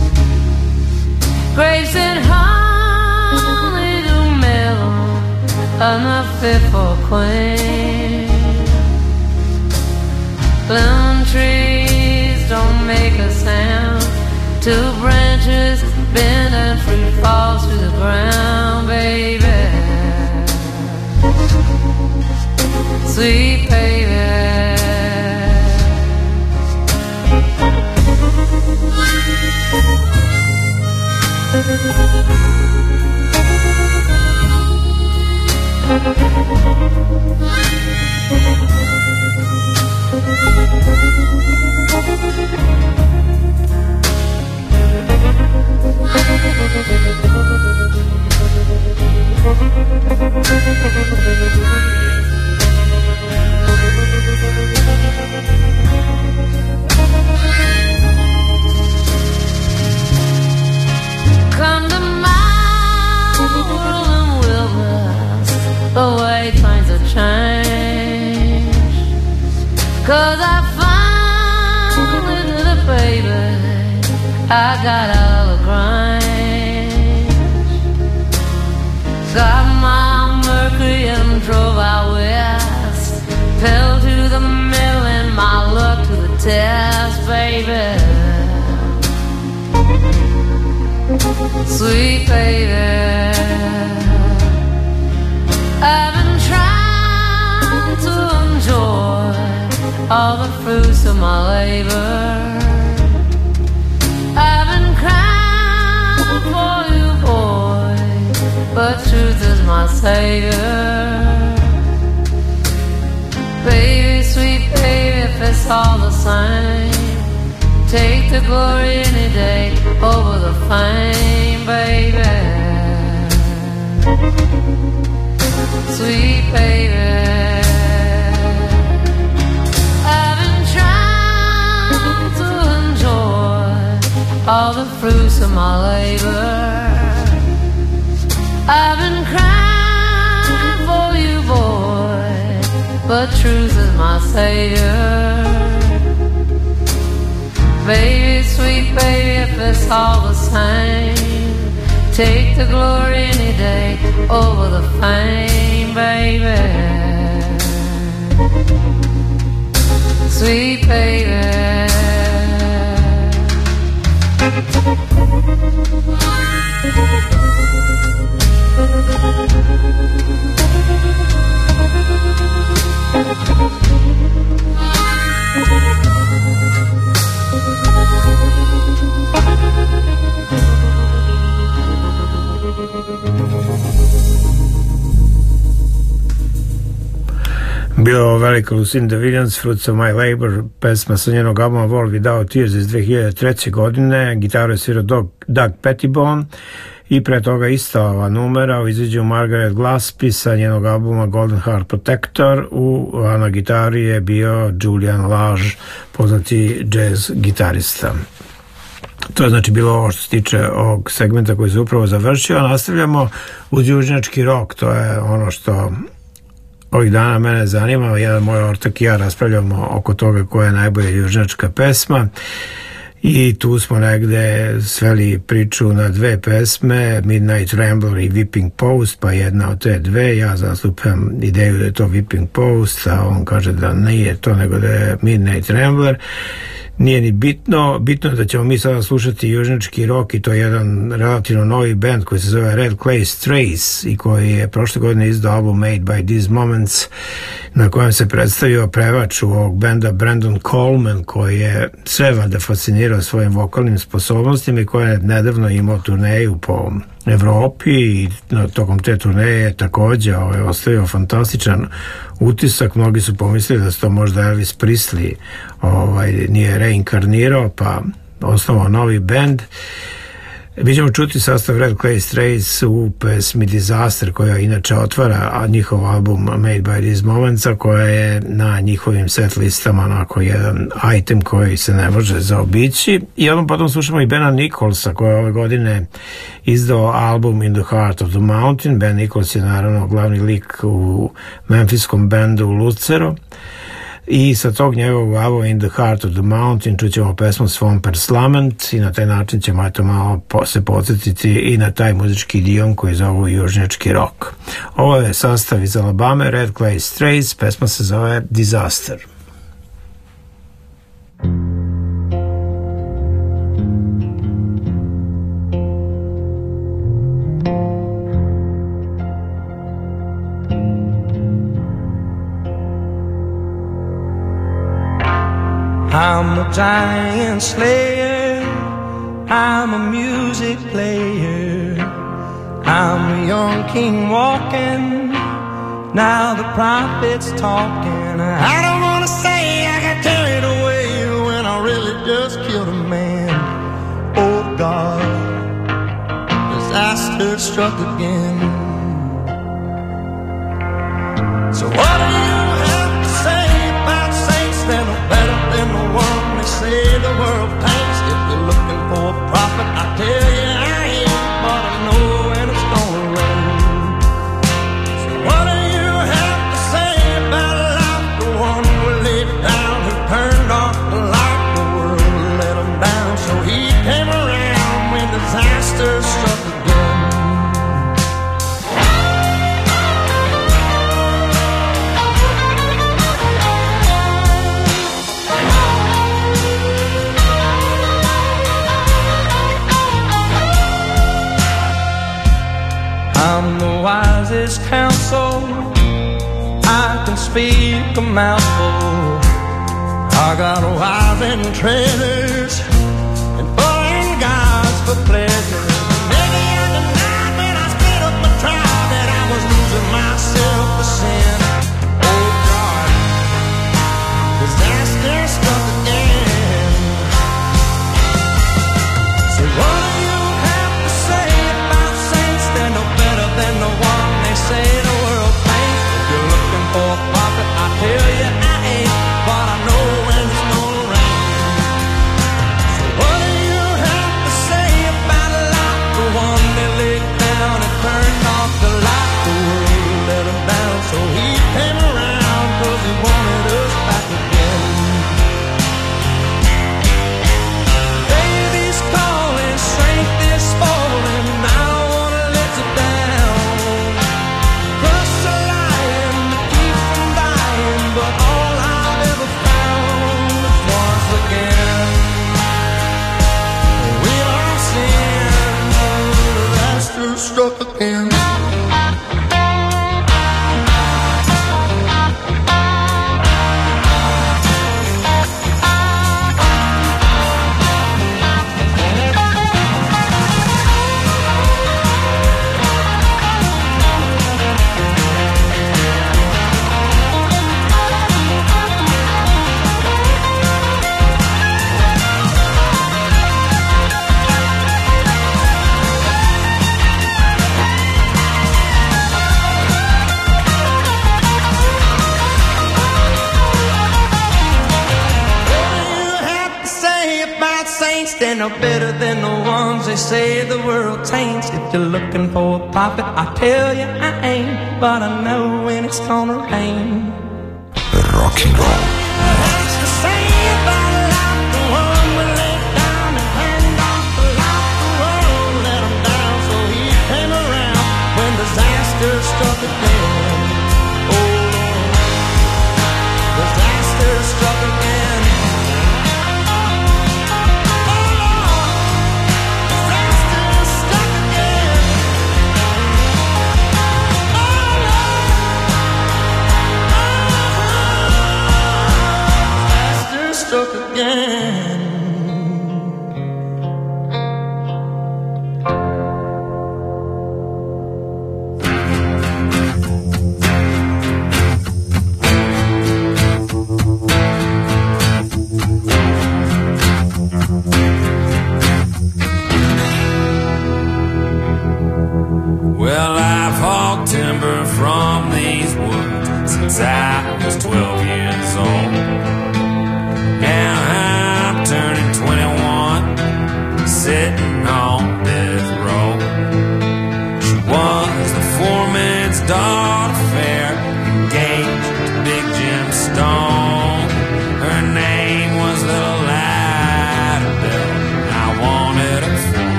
Grapes and honey to melon, enough fit for queen. Lemon trees don't make a sound. Two branches bend and fruit falls to the ground, baby. Sweet baby. Come to my world and wilderness, the way things have changed. 'Cause I finally did it, baby. I got out of the grind. Got my Mercury and drove out west. Pedal to the mill and my luck to the test, baby. Sweet baby. I've been trying to enjoy all the fruits of my labor. I've been crying for you, boy, but truth is my savior. Baby, sweet baby, if it's all the same, take the glory any day over the fame, baby. Sweet baby. I've been trying to enjoy all the fruits of my labor. I've been crying for you, boy, but truth is my savior. Baby, sweet baby, if it's all the same, take the glory any day over the fame, baby. Sweet baby. Bilo velika Lucinda Williams, Fruits of My Labor, pesma sa njenog albuma World Without Tears iz 2003. godine. Gitaru je svirao Doug Pettibone i pre toga ista ova numera u izvođenju Margaret Gillespie sa njenog albuma Golden Heart Protector. A na gitari je bio Julian Lage, poznati jazz gitarista. To je znači bilo ovo što se tiče ovog segmenta koji se upravo završio. Nastavljamo uz južnjački rock, to je ono što ovih dana mene zanima. Jedan moj ortak i ja raspravljamo oko toga koja je najbolja južnjačka pesma i tu smo negde sveli priču na dve pesme, Midnight Rambler i Whipping Post, pa jedna od te dve. Ja zastupam ideju da je to Whipping Post, a on kaže da nije to, nego da je Midnight Rambler. Nije ni bitno je da ćemo mi sada slušati južnjački rock i to je jedan relativno novi band koji se zove Red Clay Strays i koji je prošle godine izdao album Made by These Moments, na kojem se predstavio prevač ovog benda Brandon Coleman, koji je sve valjda fascinirao svojim vokalnim sposobnostima i koji je nedavno imao turneju po Evropi i tokom te turneje takođe ostavio fantastičan utisak. Mnogi su pomislili da se to možda Elvis Presley nije reinkarnirao pa osnovao novi bend. Mi ćemo čuti sastav Red Clay Straits u pesmi Disaster, koja inače otvara njihov album Made by These Moments, koja je na njihovim set listama onako jedan item koji se ne može zaobići. I odmah potom slušamo i Bena Nicholsa, koja je ove godine izdao album In the Heart of the Mountain. Ben Nichols je naravno glavni lik u memfiskom bendu Lucero. I sa tog njegovog albuma In the Heart of the Mountain čućemo pesmu Swamper's Lament i na taj način ćemo malo se podsjetiti i na taj muzički idiom koji zovu južnjački rock. Ovo je sastav iz Alabame, Red Clay Straits, pesma se zove Disaster. I'm a giant slayer, I'm a music player, I'm a young king walking, now the prophet's talking. I don't wanna say I got carried away when I really just killed a man. Oh God, disaster struck again. So what do you have to say about saints that are better than the one they say the world paints? If you're looking for a prophet, I tell you I ain't, but I know when it's gonna rain. So what do you have to say about life, the one who laid down, who turned off the light, the world let him down, so he came around when disaster struck again. I'm the wisest counsel, I can speak a mouthful. I got wives and treasures and foreign gods for pleasure. Maybe at the night when I split up my tribe that I was losing myself for sin. Oh God, disaster struck again. So what do you have to say about saints? They're no better than the one they say the world paints. If you're looking for a prophet, I tell you I ain't, but I know when it's gonna rain. So what do you have to say about life, the one that laid down and turned off the light, the world let him down, so he came around 'cause he wanted us back again. Baby's calling, strength is falling, I don't wanna let you down. Trust a lion to keep from dying, but all I've ever found is once again we are sin, disaster struck again. They're no better than the ones they say the world taints. If you're looking for a prophet, I tell you I ain't, but I know when it's gonna rain. Rock and roll. Disaster struck again. Oh Lord, disaster struck again. Struck again.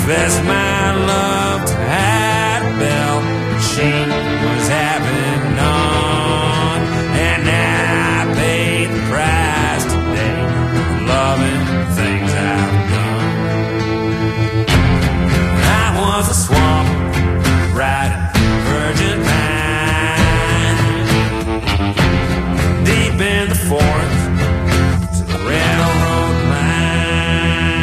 confessed my love to Annabelle. She was having none, and I paid the price today for loving things I've done. I was a swamp riding virgin pine, deep in the forest to the railroad line.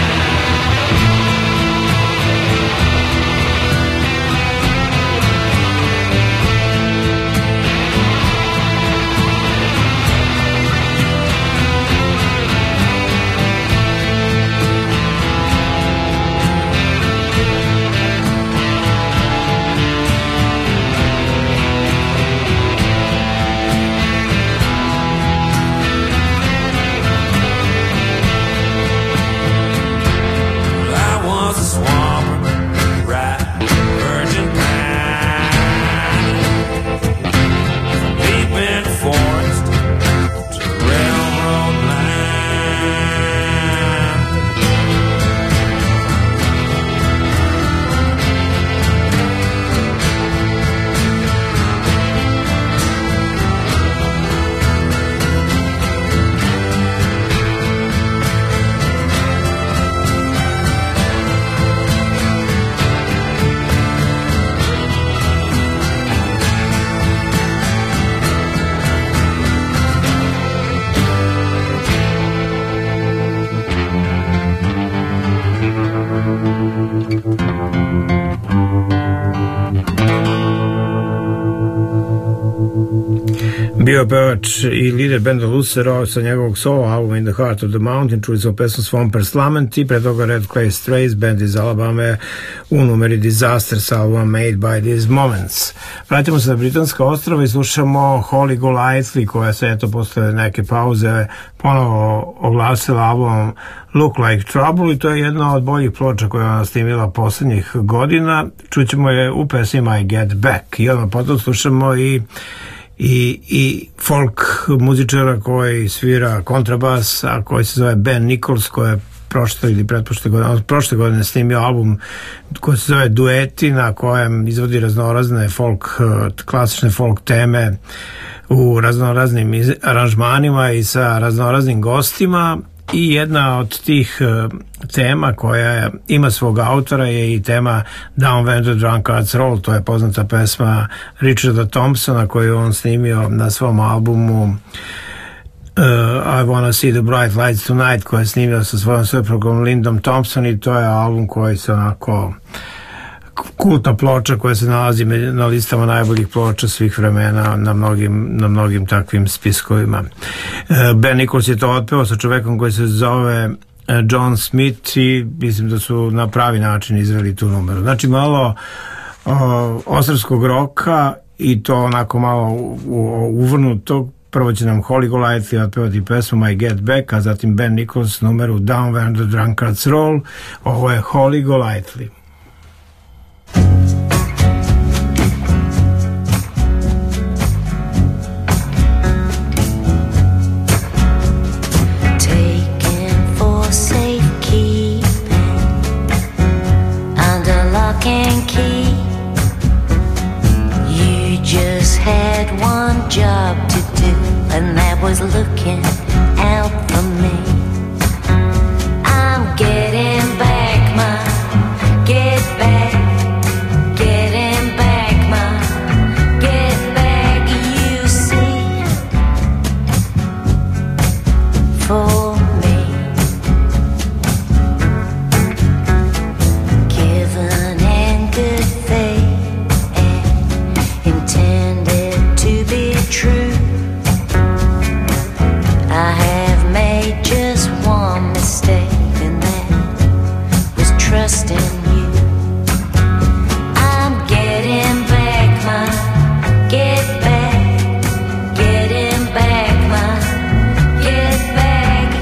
Bio pevač i lider benda Lucero sa njegovog solo albuma In the Heart of the Mountain. Čuli smo pesmu Swampers Lament i pre toga Red Clay Strays, band iz Alabama u numeri Disaster sa albuma Made by These Moments. Vratimo se na Britanska ostrava i slušamo Holly Golightly, koja se eto posle neke pauze ponovo oglasila albumom Look Like Trouble, i to je jedna od boljih ploča koja ona snimila poslednjih godina. Čućemo je u pesmi I Get Back i odmah potom slušamo i folk muzičara koji svira kontrabas, a koji se zove Ben Nichols, koji je prošle godine snimio album koji se zove Dueti, na kojem izvodi raznorazne klasične folk teme u raznoraznim aranžmanima i sa raznoraznim gostima. I jedna od tih tema koja ima svog autora je i tema Down When the Drunkards Roll. To je poznata pesma Richarda Thompsona koju on snimio na svom albumu I Wanna See the Bright Lights Tonight, koja je snimio sa svojom suprugom Lindom Thompson, i to je album koji se onako kultna ploča koja se nalazi na listama najboljih ploča svih vremena na mnogim takvim spiskovima. Ben Nichols je to otpeo sa čovekom koji se zove John Smith i mislim da su na pravi način izveli tu numeru. Znači malo ostrvskog roka i to onako malo uvrnuto. Prvo će nam Holly Golightly otpevati pesmu I Get Back, a zatim Ben Nichols numeru Down When the Drunkards Roll. Ovo je Holly Golightly. Job to do, and that was looking out for me. I'm getting back my get back, getting back my get back, you see, for me. Given and good faith and intended to be true. I have made just one mistake, and that was trusting you. I'm getting back my get back, getting back my get back,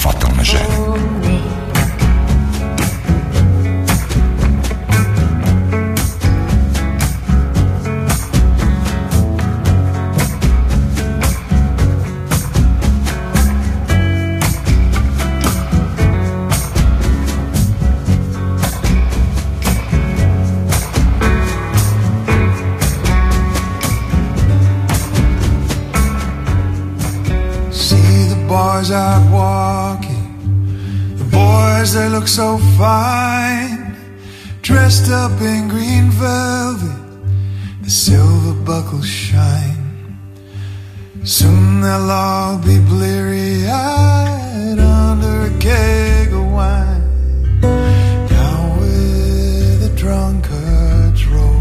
fatalne žene. Boys out walking, the boys they look so fine, dressed up in green velvet, the silver buckles shine. Soon they'll all be bleary-eyed under a keg of wine, down where the drunkards roll.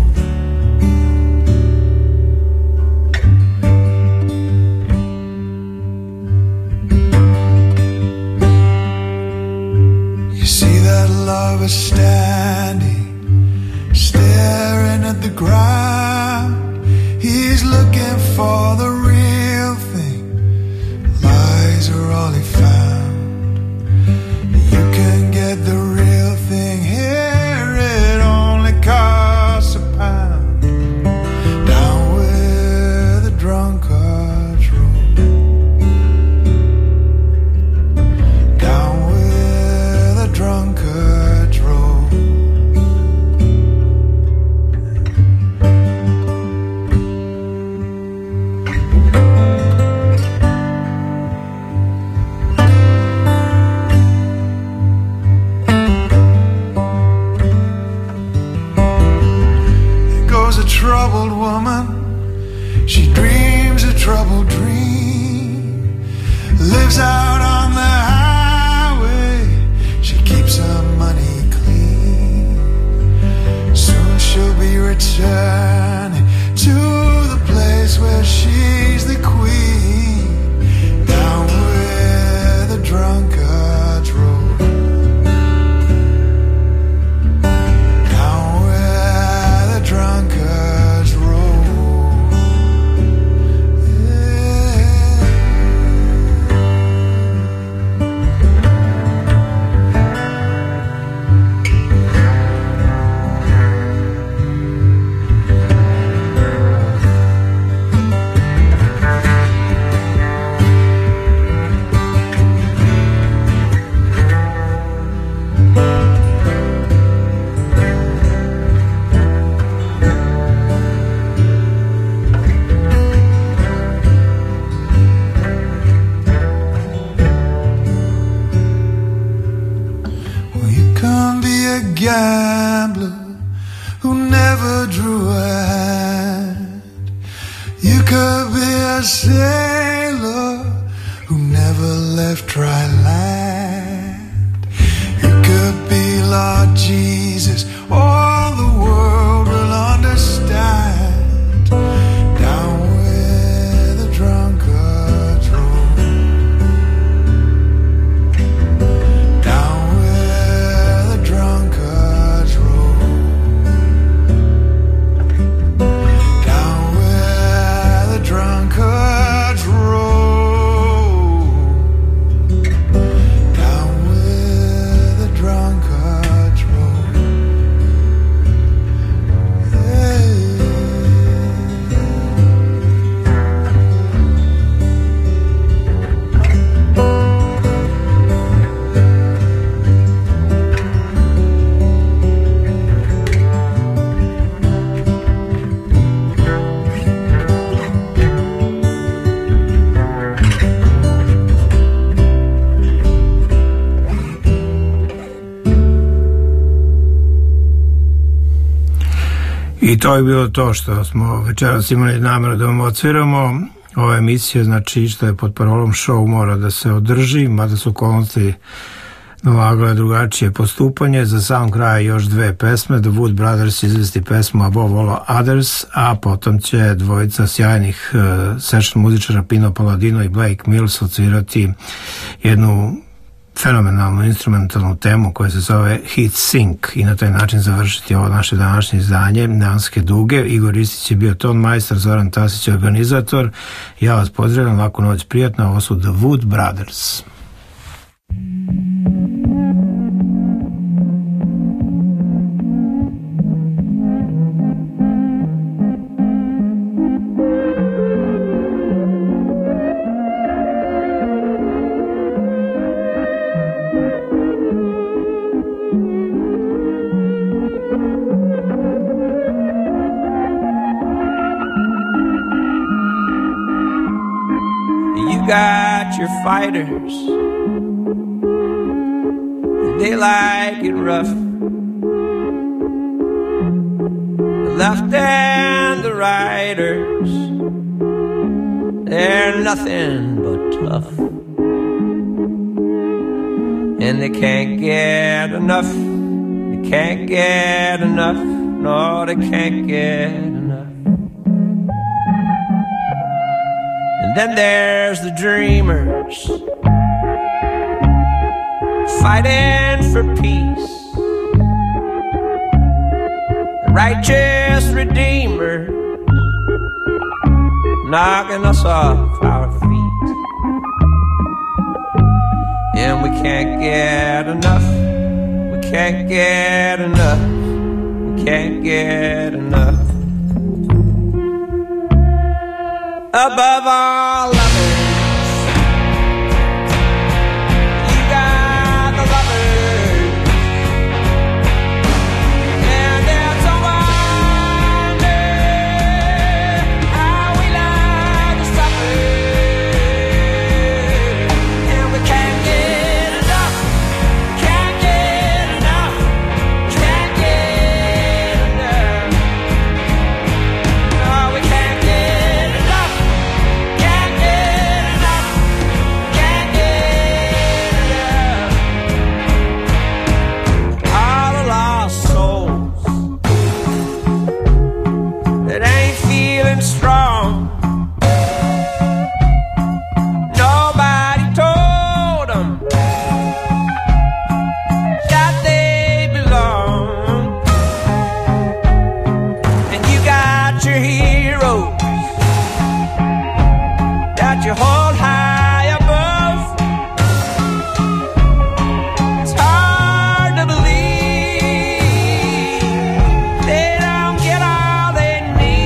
Lover standing, staring at the ground. He's looking for the real thing. Lies are all he found. You can get the real thing here. It only costs a pound. Down where the drunkards roll. Down where the drunkards. Troubled woman, she dreams a troubled dream, lives out on the highway, she keeps her money clean. Soon she'll be returning to the place where she's the queen, down where the drunkards roll. Down where the drunkards roll. Gambler who never drew a hand. You could be a sailor who never left dry land. You could be Lord Jesus, all the world will understand. Down where the drunkards roll. Down where the drunkards I to je bilo to što smo večeras imali nameru da vam odsviramo. Ova emisija, znači, što je pod parolom show, mora da se održi, mada su okolnosti nalagale drugačije postupanje. Za sam kraj još dve pesme. The Wood Brothers izvesti pesmu Above All Others, a potom će dvojica sjajnih session muzičara Pino Palladino i Blake Mills odsvirati jednu fenomenalnu instrumentalnu temu koja se zove Heat Sink i na taj način završiti ovo naše današnje izdanje Neonske duge. Igor Ristić je bio ton majstor, Zoran Tasić je organizator. Ja vas pozdravljam, laku noć, prijatno. Ovo su The Wood Brothers. got your fighters, they like it rough. The left and the righters, they're nothing but tough. And they can't get enough, they can't get enough, no, they can't get enough. And then there's the dreamers, fighting for peace, the righteous redeemer, knocking us off our feet. And we can't get enough, we can't get enough, we can't get enough. Above all others, you got the lovers, and it's a wonder how we love to suffer, and we can't get enough, can't get enough, can't get enough. No, we can't get enough, can't get enough, can't get enough. All the lost souls that ain't feeling strong, nobody told them that they belong. And you got your heroes that you hold high above. It's hard to believe they don't get all they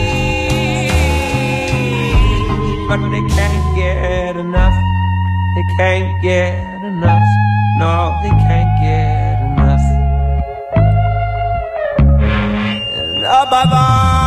need, but they can't get enough, they can't get enough, no, they can't get enough. And above all